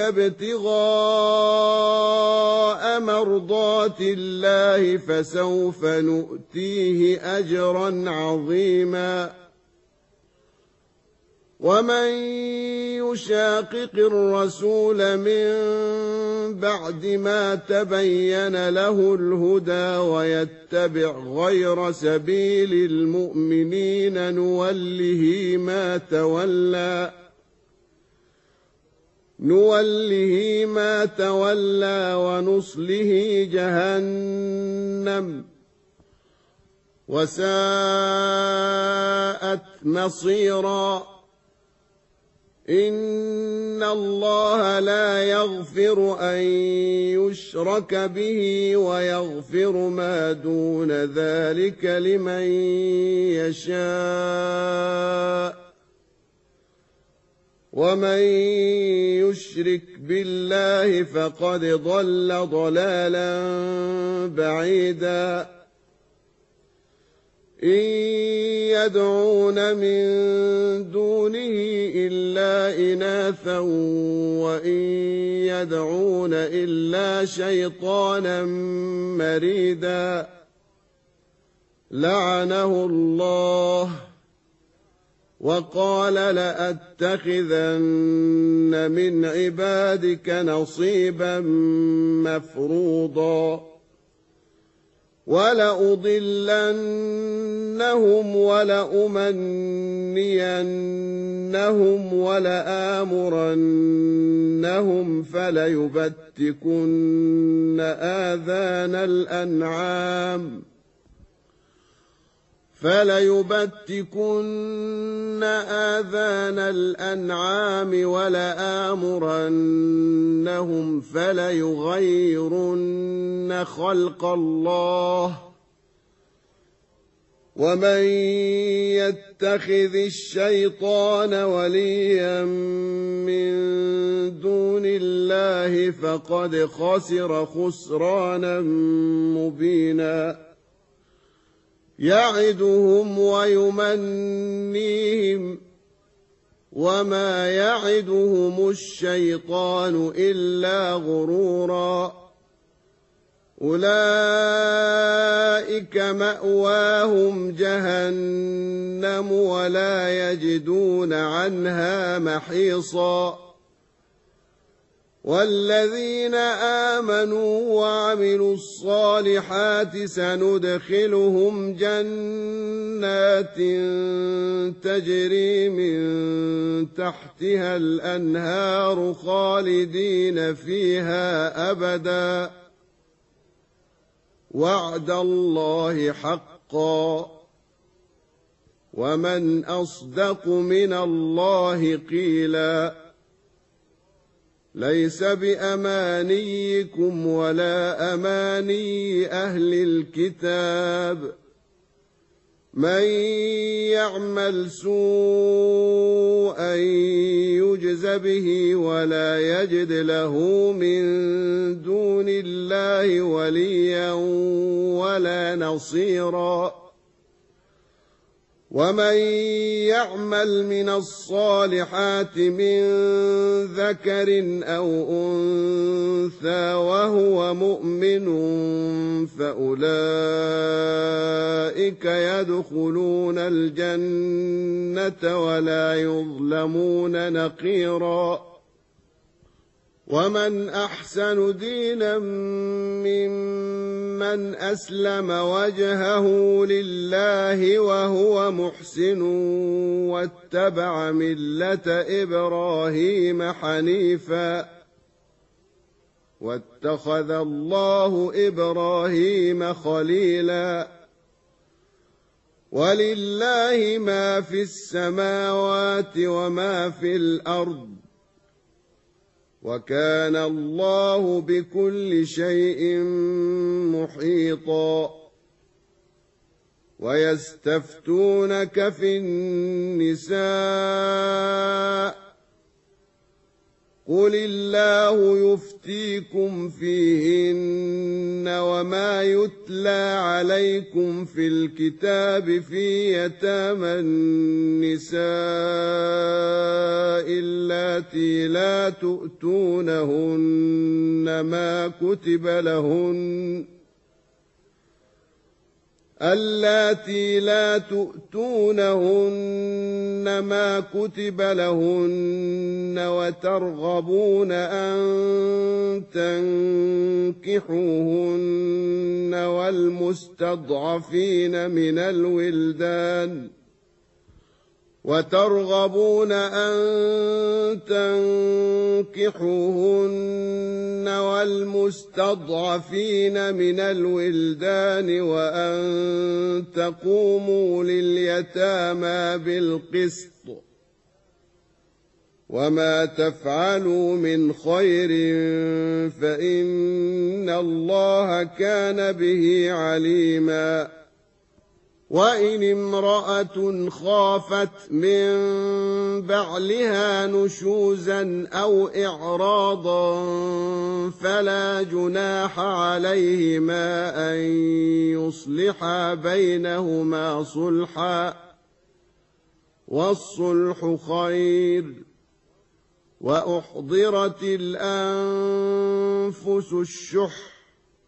ابتغاء مرضات الله فسوف نؤتيه أجرا عظيما ومن يشاقق الرسول من بعد ما تبين له الهدى ويتبع غير سبيل المؤمنين نوله ما تولى نوله ما تولى ونصله جهنم وساءت مصيرا إن الله لا يغفر أن يشرك به ويغفر ما دون ذلك لمن يشاء ومن يشرك بالله فقد ضل ضلالا بعيدا إن يدعون من دونه إلا إناثا وإن يدعون إلا شيطانا مريدا لعنه الله وقال لأتخذن من عبادك نصيبا مفروضا ولأضلنهم ولأمنينهم ولآمرنهم فليبتكن آذان الأنعام فليبتكن آذان الأنعام ولآمرنهم فليغيرن خلق الله ومن يتخذ الشيطان وليا من دون الله فقد خسر خسرانا مبينا يعدهم ويمنيهم وما يعدهم الشيطان إلا غرورا أولئك مأواهم جهنم ولا يجدون عنها محيصا والذين آمنوا وعملوا الصالحات سندخلهم جنات تجري من تحتها الأنهار خالدين فيها أبدا وعد الله حقا ومن أصدق من الله قيلا ليس بأمانيكم ولا أماني أهل الكتاب من يعمل سوءا يجز به ولا يجد له من دون الله وليا ولا نصيرا ومن يعمل من الصالحات من ذكر أو أنثى وهو مؤمن فأولئك يدخلون الجنة ولا يظلمون نقيرا ومن أحسن دينا ممن أسلم وجهه لله وهو محسن واتبع ملة إبراهيم حنيفا واتخذ الله إبراهيم خليلا ولله ما في السماوات وما في الأرض وكان الله بكل شيء محيطا ويستفتونك في النساء قل الله يفتيكم فيهن وما يتلى عليكم في الكتاب في يتامى النساء اللاتي لا تؤتونهن ما كتب لهن اللاتي لا تؤتونهن ما كتب لهن وترغبون أن تنكحوهن والمستضعفين من الولدان وترغبون أن تنكحوهن والمستضعفين من الولدان وأن تقوموا لليتامى بالقسط وما تفعلوا من خير فإن الله كان به عليما وإن امرأة خافت من بعلها نشوزا أو إعراضا فلا جناح عليهما أن يصلحا بينهما صلحا والصلح خير وأحضرت الأنفس الشح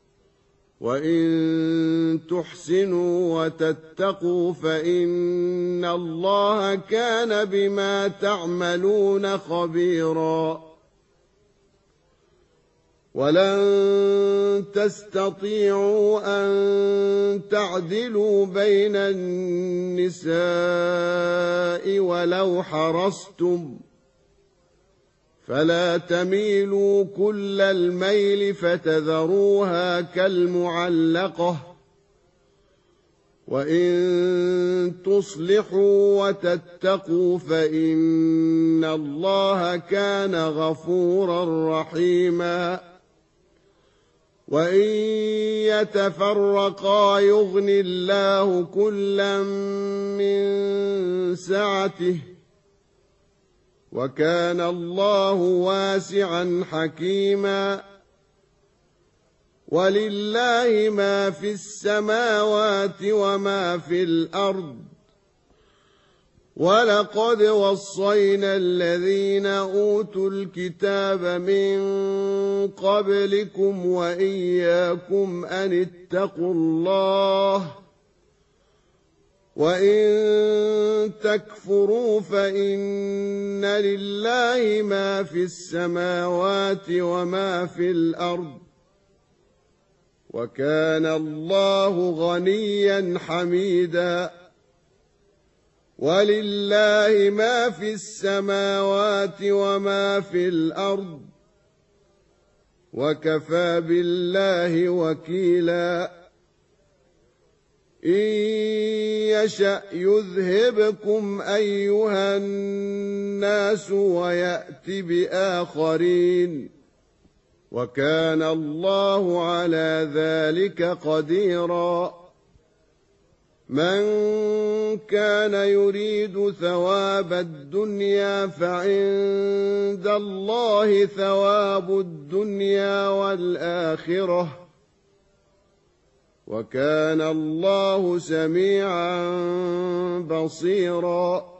وإن تحسنوا وتتقوا فإن الله كان بما تعملون خبيرا ولن تستطيعوا أن تعدلوا بين النساء ولو حرصتم فلا تميلوا كل الميل فتذروها كالمعلقة وإن تصلحوا وتتقوا فإن الله كان غفورا رحيما وإن يتفرقا يغن الله كلا من سعته وكان الله واسعا حكيما ولله ما في السماوات وما في الأرض ولقد وصينا الذين أوتوا الكتاب من قبلكم وإياكم أن اتقوا الله وإن تكفروا فإن لله ما في السماوات وما في الأرض وكان الله غنيا حميدا ولله ما في السماوات وما في الأرض وكفى بالله وكيلا إن يشأ يذهبكم أيها الناس ويأت بآخرين وكان الله على ذلك قديرا من كان يريد ثواب الدنيا فعند الله ثواب الدنيا والآخرة وكان الله سميعا بصيرا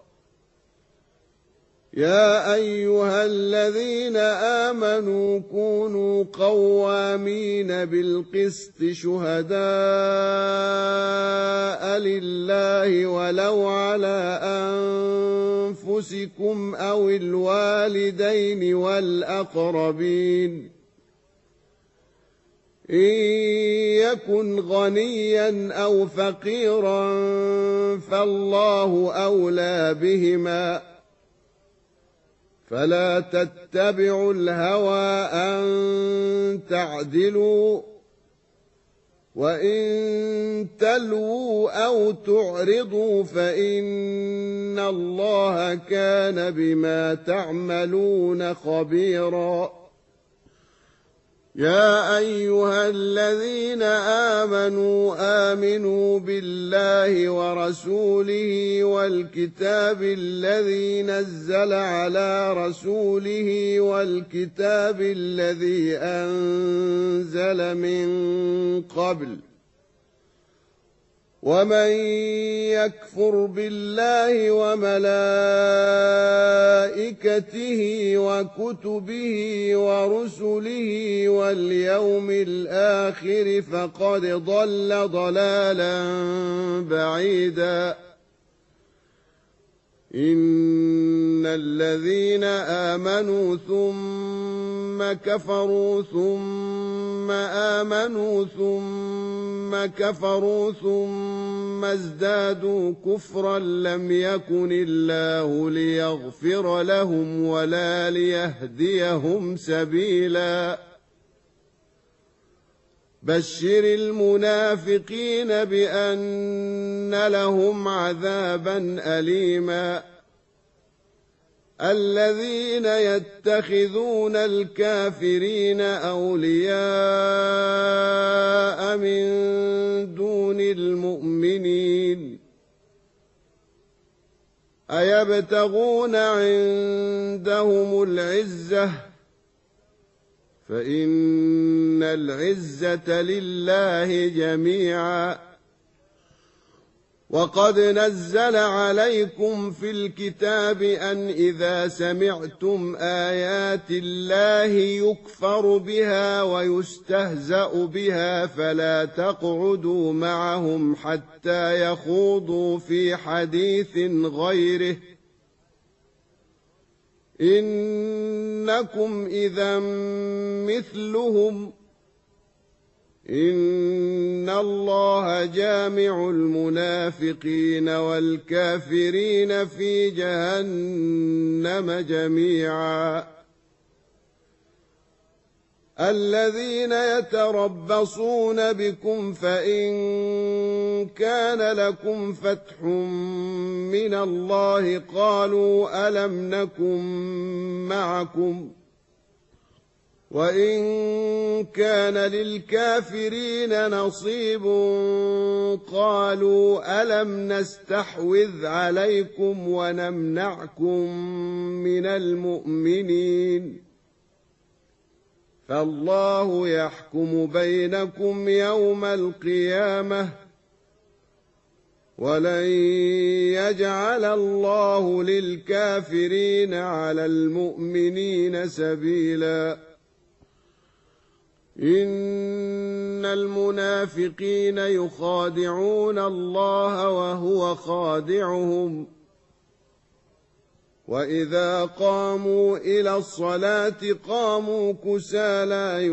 يا أيها الذين آمنوا كونوا قوامين بالقسط شهداء لله ولو على أنفسكم أو الوالدين والأقربين إن يكن غنيا أو فقيرا فالله أولى بهما فلا تتبعوا الهوى أن تعدلوا وإن تلووا أو تعرضوا فإن الله كان بما تعملون خبيرا يا أيها الذين آمنوا آمنوا بالله ورسوله والكتاب الذي نزل على رسوله والكتاب الذي أنزل من قبل ومن يكفر بالله وملائكته وكتبه ورسله واليوم الآخر فقد ضل ضلالا بعيدا إن الذين آمنوا ثم كفروا ثم آمنوا ثم كفروا ثم ازدادوا كفرا لم يكن الله ليغفر لهم ولا ليهديهم سبيلا بشر المنافقين بأن لهم عذابا أليما الذين يتخذون الكافرين أولياء من دون المؤمنين أيبتغون عندهم العزة فإن العزة لله جميعا وقد نزل عليكم في الكتاب أن إذا سمعتم آيات الله يكفر بها ويستهزأ بها فلا تقعدوا معهم حتى يخوضوا في حديث غيره إنكم إذا مثلهم إن الله جامع المنافقين والكافرين في جهنم جميعا الذين يتربصون بكم فإن كان لكم فتح من الله قالوا ألم نكن معكم وإن كان للكافرين نصيب قالوا ألم نستحوذ عليكم ونمنعكم من المؤمنين فالله يحكم بينكم يوم القيامة ولن يجعل الله للكافرين على المؤمنين سبيلا إن المنافقين يخادعون الله وهو خادعهم وإذا قاموا إلى الصلاة قاموا كسالى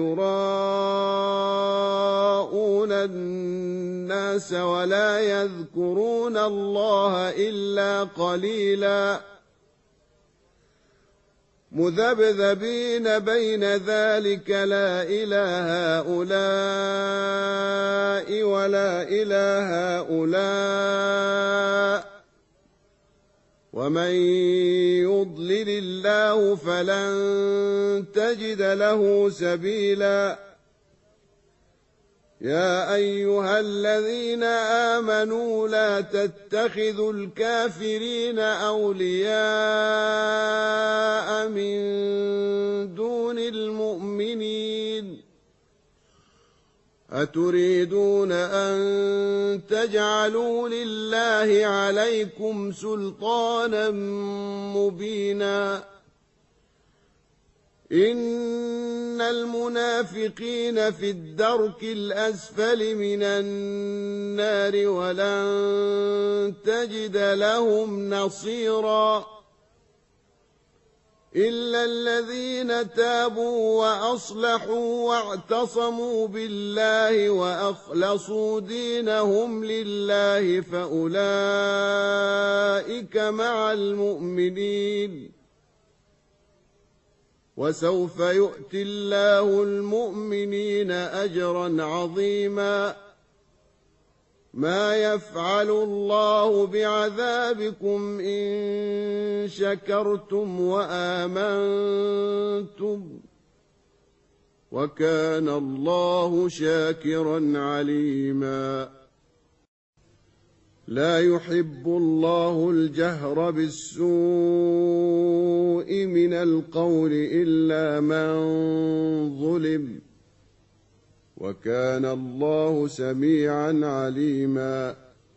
يراءون الناس ولا يذكرون الله إلا قليلا مذبذبين بين ذلك لا إلى هؤلاء ولا إلى هؤلاء ومن يضلل الله فلن تجد له سبيلا يا أيها الذين آمنوا لا تتخذوا الكافرين أولياء من دون المؤمنين أتريدون أن تجعلوا لله عليكم سلطانا مبينا إن المنافقين في الدرك الأسفل من النار ولن تجد لهم نصيرا إلا الذين تابوا وأصلحوا واعتصموا بالله وأخلصوا دينهم لله فأولئك مع المؤمنين وسوف يؤتي الله المؤمنين أجرا عظيما ما يفعل الله بعذابكم إن شكرتم وآمنتم وكان الله شاكرا عليما لا يحب الله الجهر بالسوء من القول إلا من ظلم وكان الله سميعا عليما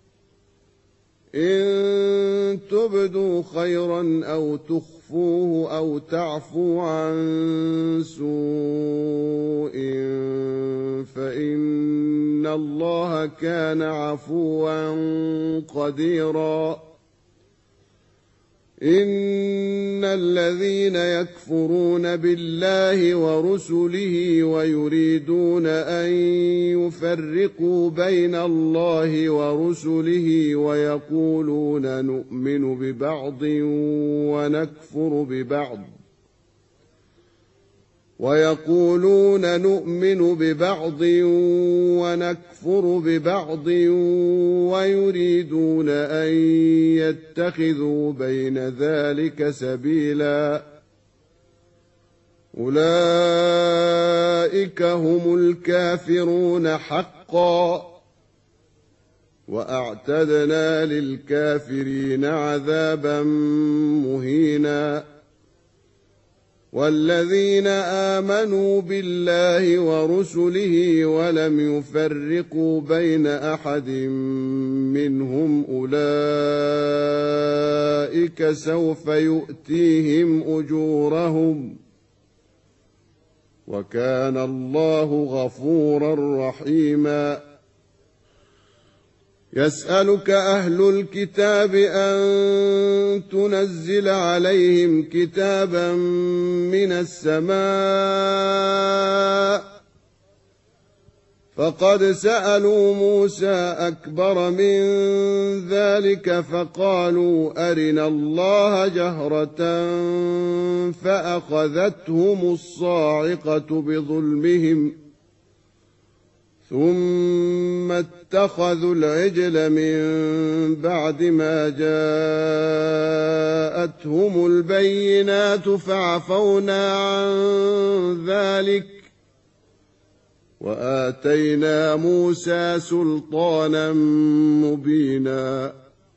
إن تبدوا خيرا أو تخفوه أو تعفوا عن سوء فإن الله كان عفوا قديرا إن الذين يكفرون بالله ورسله ويريدون أن يفرقوا بين الله ورسله ويقولون نؤمن ببعض ونكفر ببعض ويقولون نؤمن ببعض ونكفر ببعض ويريدون أن يتخذوا بين ذلك سبيلا أولئك هم الكافرون حقا وأعتدنا للكافرين عذابا مهينا والذين آمنوا بالله ورسله ولم يفرقوا بين أحد منهم أولئك سوف يؤتيهم أجورهم وكان الله غفورا رحيما يسألك أهل الكتاب أن تنزل عليهم كتابا من السماء فقد سألوا موسى أكبر من ذلك فقالوا أرنا الله جهرة فأخذتهم الصاعقة بظلمهم ثم اتخذوا العجل من بعد ما جاءتهم البينات فعفونا عن ذلك وآتينا موسى سلطانا مبينا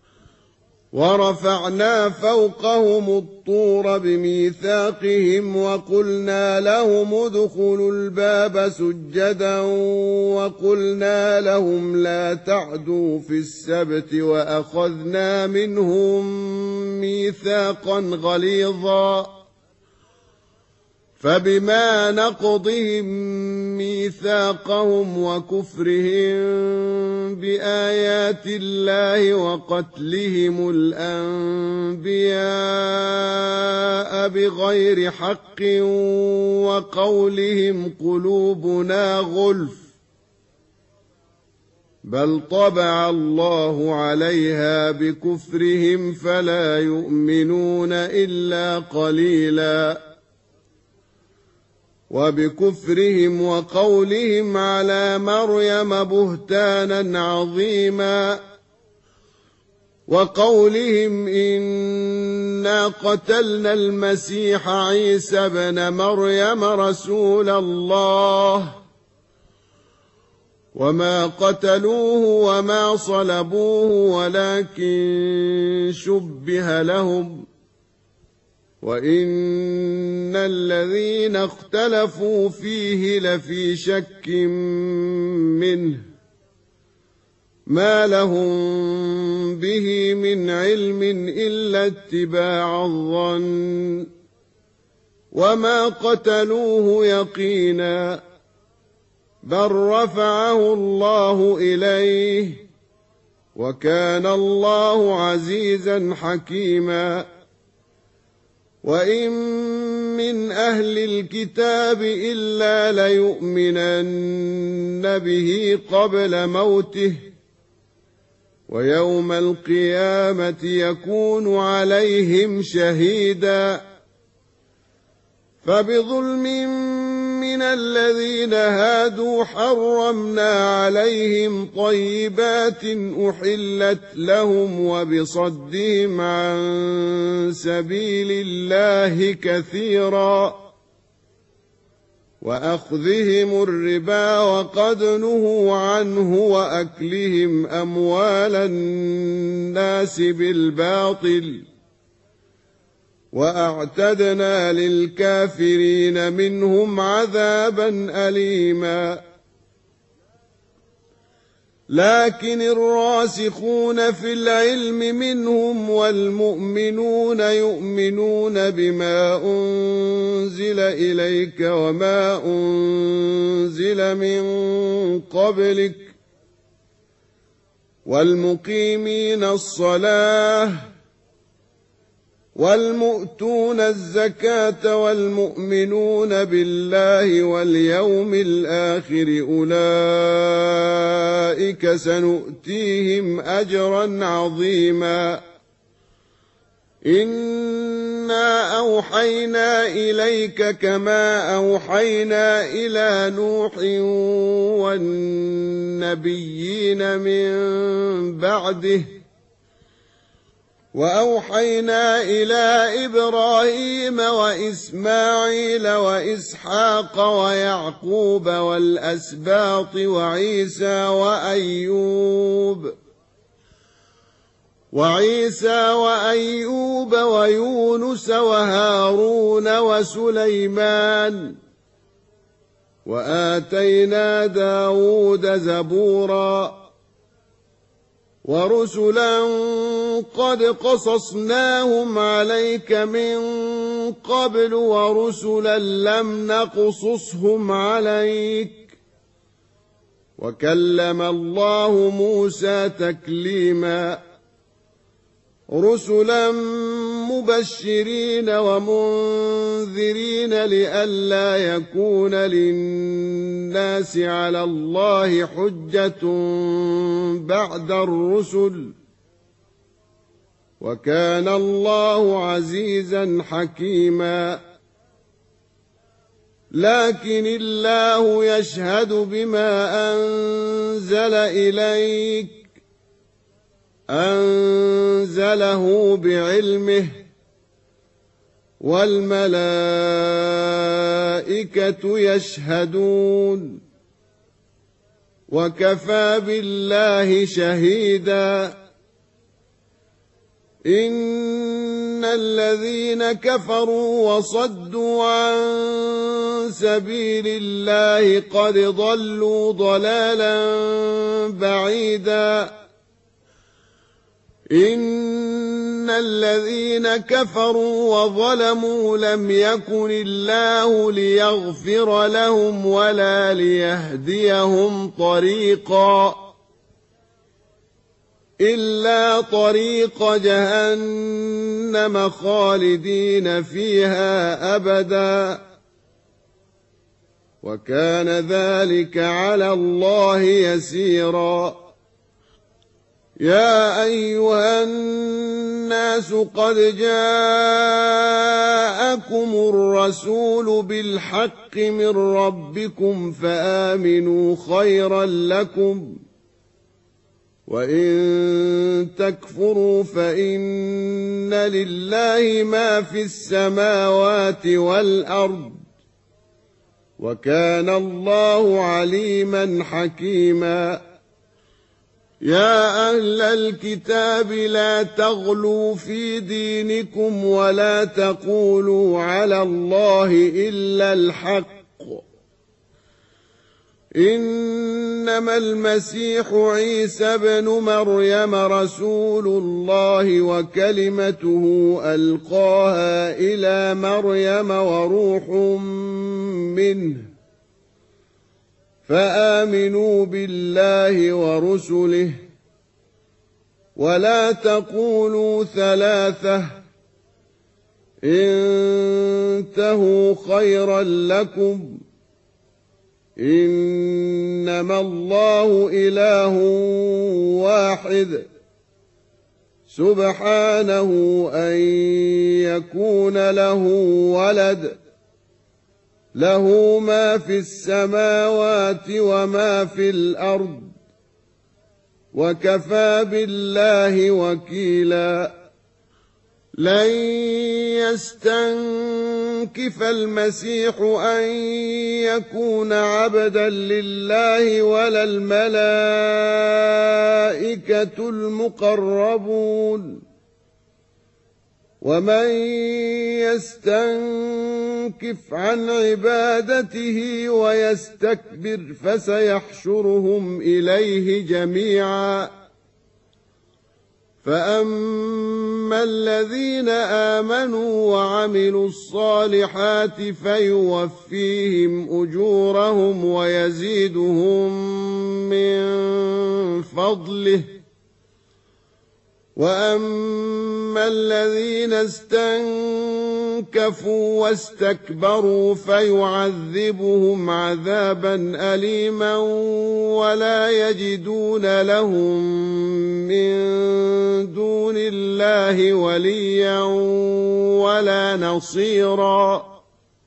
ورفعنا فوقهم الطور بميثاقهم وقلنا لهم ادخلوا الباب سجدا وقلنا لهم لا تعدوا في السبت وأخذنا منهم ميثاقا غليظا فبما نقضهم ميثاقهم وكفرهم بآيات الله وقتلهم الأنبياء بغير حق وقولهم قلوبنا غلف بل طبع الله عليها بكفرهم فلا يؤمنون إلا قليلا وبكفرهم وقولهم على مريم بهتانا عظيما وقولهم إنا قتلنا المسيح عيسى ابن مريم رسول الله وما قتلوه وما صلبوه ولكن شبه لهم وإن الذين اختلفوا فيه لفي شك منه ما لهم به من علم إلا اتباع الظن وما قتلوه يقينا بل رفعه الله إليه وكان الله عزيزا حكيما وإن من أهل الكتاب إلا ليؤمنن به قبل موته ويوم القيامة يكون عليهم شهيدا فبظلم من الذين هادوا حرمنا عليهم طيبات أحلت لهم وبصدهم عن سبيل الله كثيرا وأخذهم الربا وقد نهوا عنه وأكلهم أموال الناس بالباطل وأعتدنا للكافرين منهم عذابا أليما لكن الراسخون في العلم منهم والمؤمنون يؤمنون بما أنزل إليك وما أنزل من قبلك والمقيمين الصلاة والمؤتون الزكاة والمؤمنون بالله واليوم الآخر أولئك سنؤتيهم أجرا عظيما إنا أوحينا إليك كما أوحينا إلى نوح والنبيين من بعده وأوحينا إلى إبراهيم وإسماعيل وإسحاق ويعقوب والأسباط وعيسى وأيوب وعيسى وأيوب ويونس وهارون وسليمان وآتينا داود زبورا ورسلا قد قصصناهم عليك من قبل ورسلا لم نقصصهم عليك وكلم الله موسى تكليما رسلا مبشرين ومنذرين لئلا يكون للناس على الله حجة بعد الرسل وكان الله عزيزا حكيما لكن الله يشهد بما أنزل إليك أنزله بعلمه والملائكة يشهدون وكفى بالله شهيدا إن الذين كفروا وصدوا عن سبيل الله قد ضلوا ضلالا بعيدا إن الذين كفروا وظلموا لم يكن الله ليغفر لهم ولا ليهديهم طريقا إلا طريق جهنم خالدين فيها أبدا وكان ذلك على الله يسيرا يا أيها الناس قد جاءكم الرسول بالحق من ربكم فآمنوا خيرا لكم وإن تكفروا فإن لله ما في السماوات والأرض وكان الله عليما حكيما يا أهل الكتاب لا تغلوا في دينكم ولا تقولوا على الله إلا الحق إنما المسيح عيسى بن مريم رسول الله وكلمته ألقاها إلى مريم وروح منه فآمنوا بالله ورسله ولا تقولوا ثلاثة انتهوا خيرا لكم إنما الله إله واحد سبحانه أن يكون له ولد له ما في السماوات وما في الأرض وكفى بالله وكيلا لن يستنكف المسيح أن يكون عبدا لله ولا الملائكة المقربون ومن يستنكف عن عبادته ويستكبر فسيحشرهم إليه جميعا فأما الذين آمنوا وعملوا الصالحات فيوفيهم أجورهم ويزيدهم من فضله وأما الذين استنكفوا واستكبروا فيعذبهم عذابا أليما ولا يجدون لهم من دون الله وليا ولا نصيرا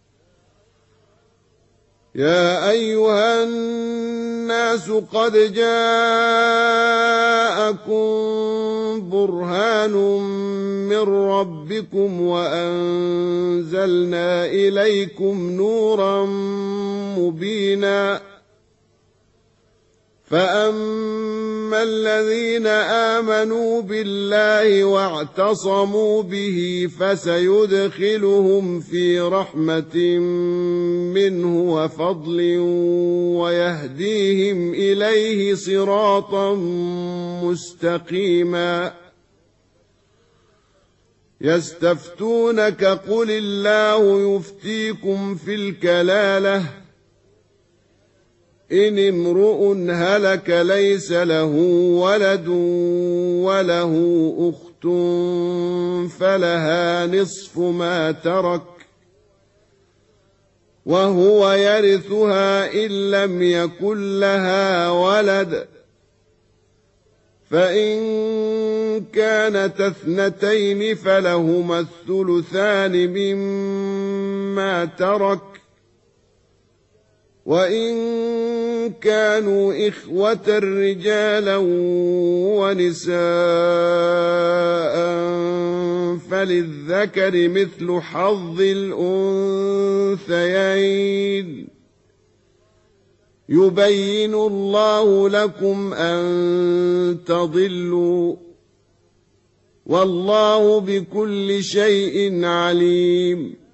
يا أيها الناس قد جاءكم برهان من ربكم وأنزلنا إليكم نورا مبينا فأما الذين آمنوا بالله واعتصموا به فسيدخلهم في رحمة منه وفضل ويهديهم إليه صراطا مستقيما يستفتونك قل الله يفتيكم في الكلالة إن امرؤ هلك ليس له ولد وله أخت فلها نصف ما ترك وهو يرثها إن لم يكن لها ولد فإن كانت اثنتين فلهما الثلثان مما ترك وإن كانوا إخوة رجالا ونساء فللذكر مثل حظ الأنثيين يبين الله لكم أن تضلوا والله بكل شيء عليم